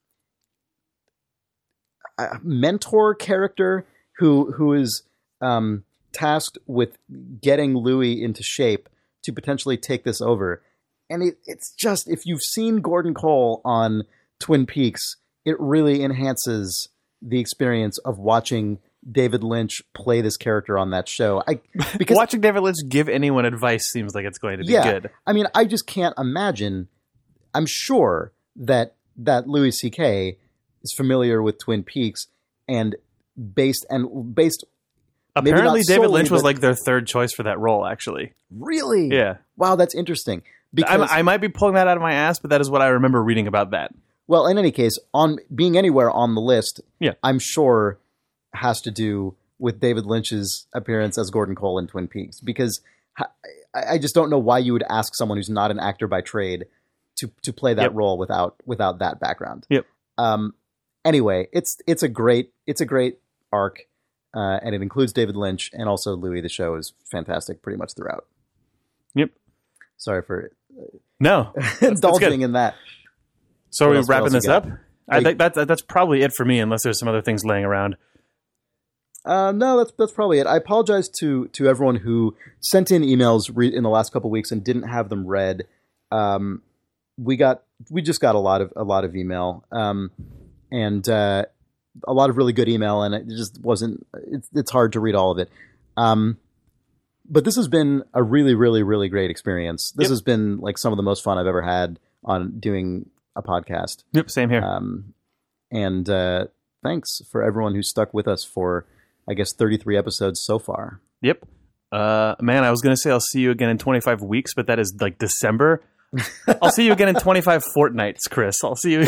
mentor character who is tasked with getting Louis into shape to potentially take this over. And it's just, if you've seen Gordon Cole on Twin Peaks, it really enhances the experience of watching David Lynch play this character on that show. Because watching David Lynch give anyone advice seems like it's going to be good. I mean, I just can't imagine. I'm sure that Louis C.K. is familiar with Twin Peaks and based. Apparently, David Lynch was like their third choice for that role. Actually, really? Yeah. Wow, that's interesting. Because I might be pulling that out of my ass, but that is what I remember reading about that. Well, in any case, on being anywhere on the list, yeah, I'm sure has to do with David Lynch's appearance as Gordon Cole in Twin Peaks, because I just don't know why you would ask someone who's not an actor by trade to play that role without that background. Yep. Anyway, it's a great arc, and it includes David Lynch and also Louis. The show is fantastic pretty much throughout. Yep. Sorry for indulging in that. So are we what wrapping else this you up? got? I think that's probably it for me, unless there's some other things laying around. No, that's probably it. I apologize to everyone who sent in emails in the last couple of weeks and didn't have them read. We just got a lot of email, and a lot of really good email, and it just wasn't. It's hard to read all of it. But this has been a really, really, really great experience. This has been like some of the most fun I've ever had on doing a podcast. Yep, same here. And thanks for everyone who stuck with us for, I guess, 33 episodes so far. Yep. Man, I was going to say I'll see you again in 25 weeks, but that is like December. I'll see you again in 25 fortnights, Chris. I'll see you.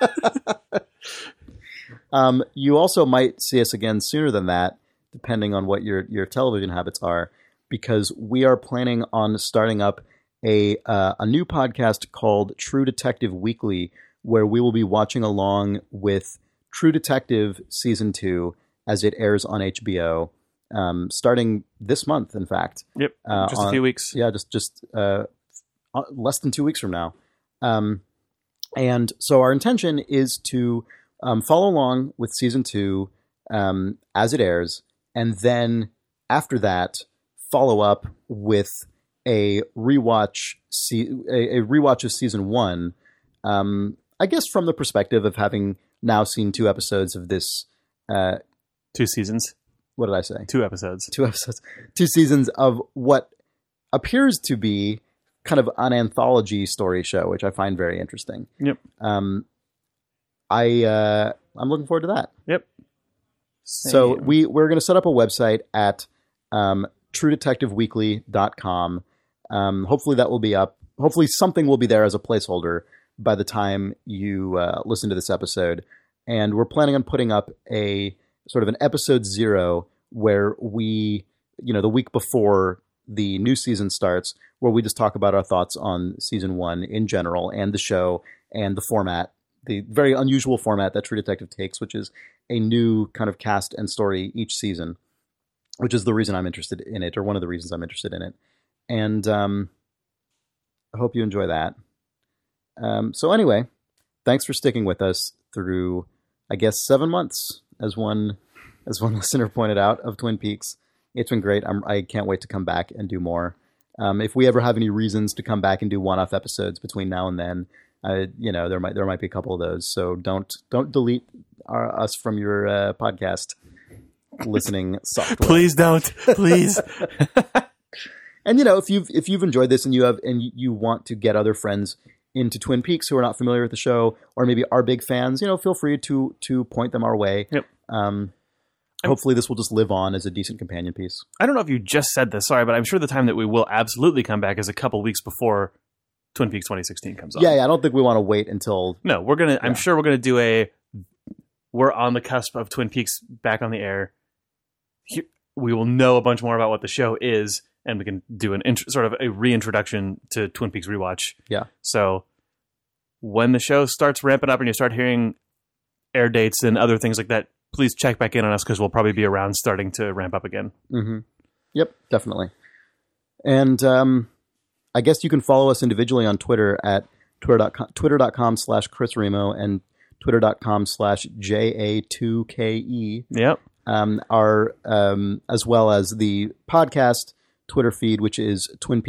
You also might see us again sooner than that, depending on what your television habits are, because we are planning on starting up a new podcast called True Detective Weekly, where we will be watching along with True Detective Season 2 as it airs on HBO, starting this month, in fact. Yep, just a few weeks. Yeah, just less than 2 weeks from now. And so our intention is to follow along with Season 2 as it airs, and then after that, follow up with a rewatch of Season 1, I guess from the perspective of having now seen 2 episodes of this 2 seasons. What did I say? 2 episodes. 2 episodes. 2 seasons of what appears to be kind of an anthology story show, which I find very interesting. Yep. I'm looking forward to that. Yep. So we're going to set up a website at truedetectiveweekly.com. Hopefully that will be up. Hopefully something will be there as a placeholder by the time you listen to this episode. And we're planning on putting up a sort of an episode 0 where we, the week before the new season starts, where we just talk about our thoughts on Season 1 in general and the show and the format, the very unusual format that True Detective takes, which is a new kind of cast and story each season, which is the reason I'm interested in it, or one of the reasons I'm interested in it. And I hope you enjoy that. So anyway, thanks for sticking with us through, I guess, 7 months, as one listener pointed out, of Twin Peaks. It's been great. I can't wait to come back and do more. If we ever have any reasons to come back and do one-off episodes between now and then, there might be a couple of those. So don't delete us from your podcast listening software. Please don't. Please. And if you've enjoyed this and you want to get other friends into Twin Peaks who are not familiar with the show, or maybe are big fans, feel free to point them our way. Yep. Hopefully this will just live on as a decent companion piece. I don't know if you just said this, sorry, but I'm sure the time that we will absolutely come back is a couple weeks before Twin Peaks 2016 comes on. Yeah, I don't think we want to wait until... No, we're going to... Yeah. I'm sure we're going to do we're on the cusp of Twin Peaks back on the air. We will know a bunch more about what the show is, and we can do sort of a reintroduction to Twin Peaks Rewatch. Yeah. So when the show starts ramping up and you start hearing air dates and other things like that, please check back in on us, because we'll probably be around starting to ramp up again. Mm-hmm. Yep, definitely. And I guess you can follow us individually on Twitter at twitter.com/Chris Remo and twitter.com/JA2KE. Yep. As well as the podcast Twitter feed, which is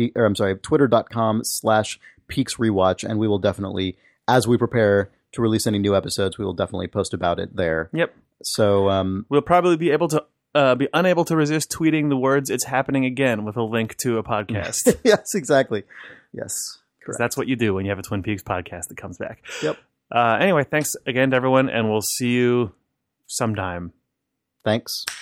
twitter.com/Peaks Rewatch. And we will definitely, as we prepare to release any new episodes, we will definitely post about it there. Yep. So we'll probably be able to be unable to resist tweeting the words "It's happening again" with a link to a podcast. Yes, exactly. Yes, correct. That's what you do when you have a Twin Peaks podcast that comes back. Yep. Anyway, thanks again to everyone, and we'll see you sometime. Thanks.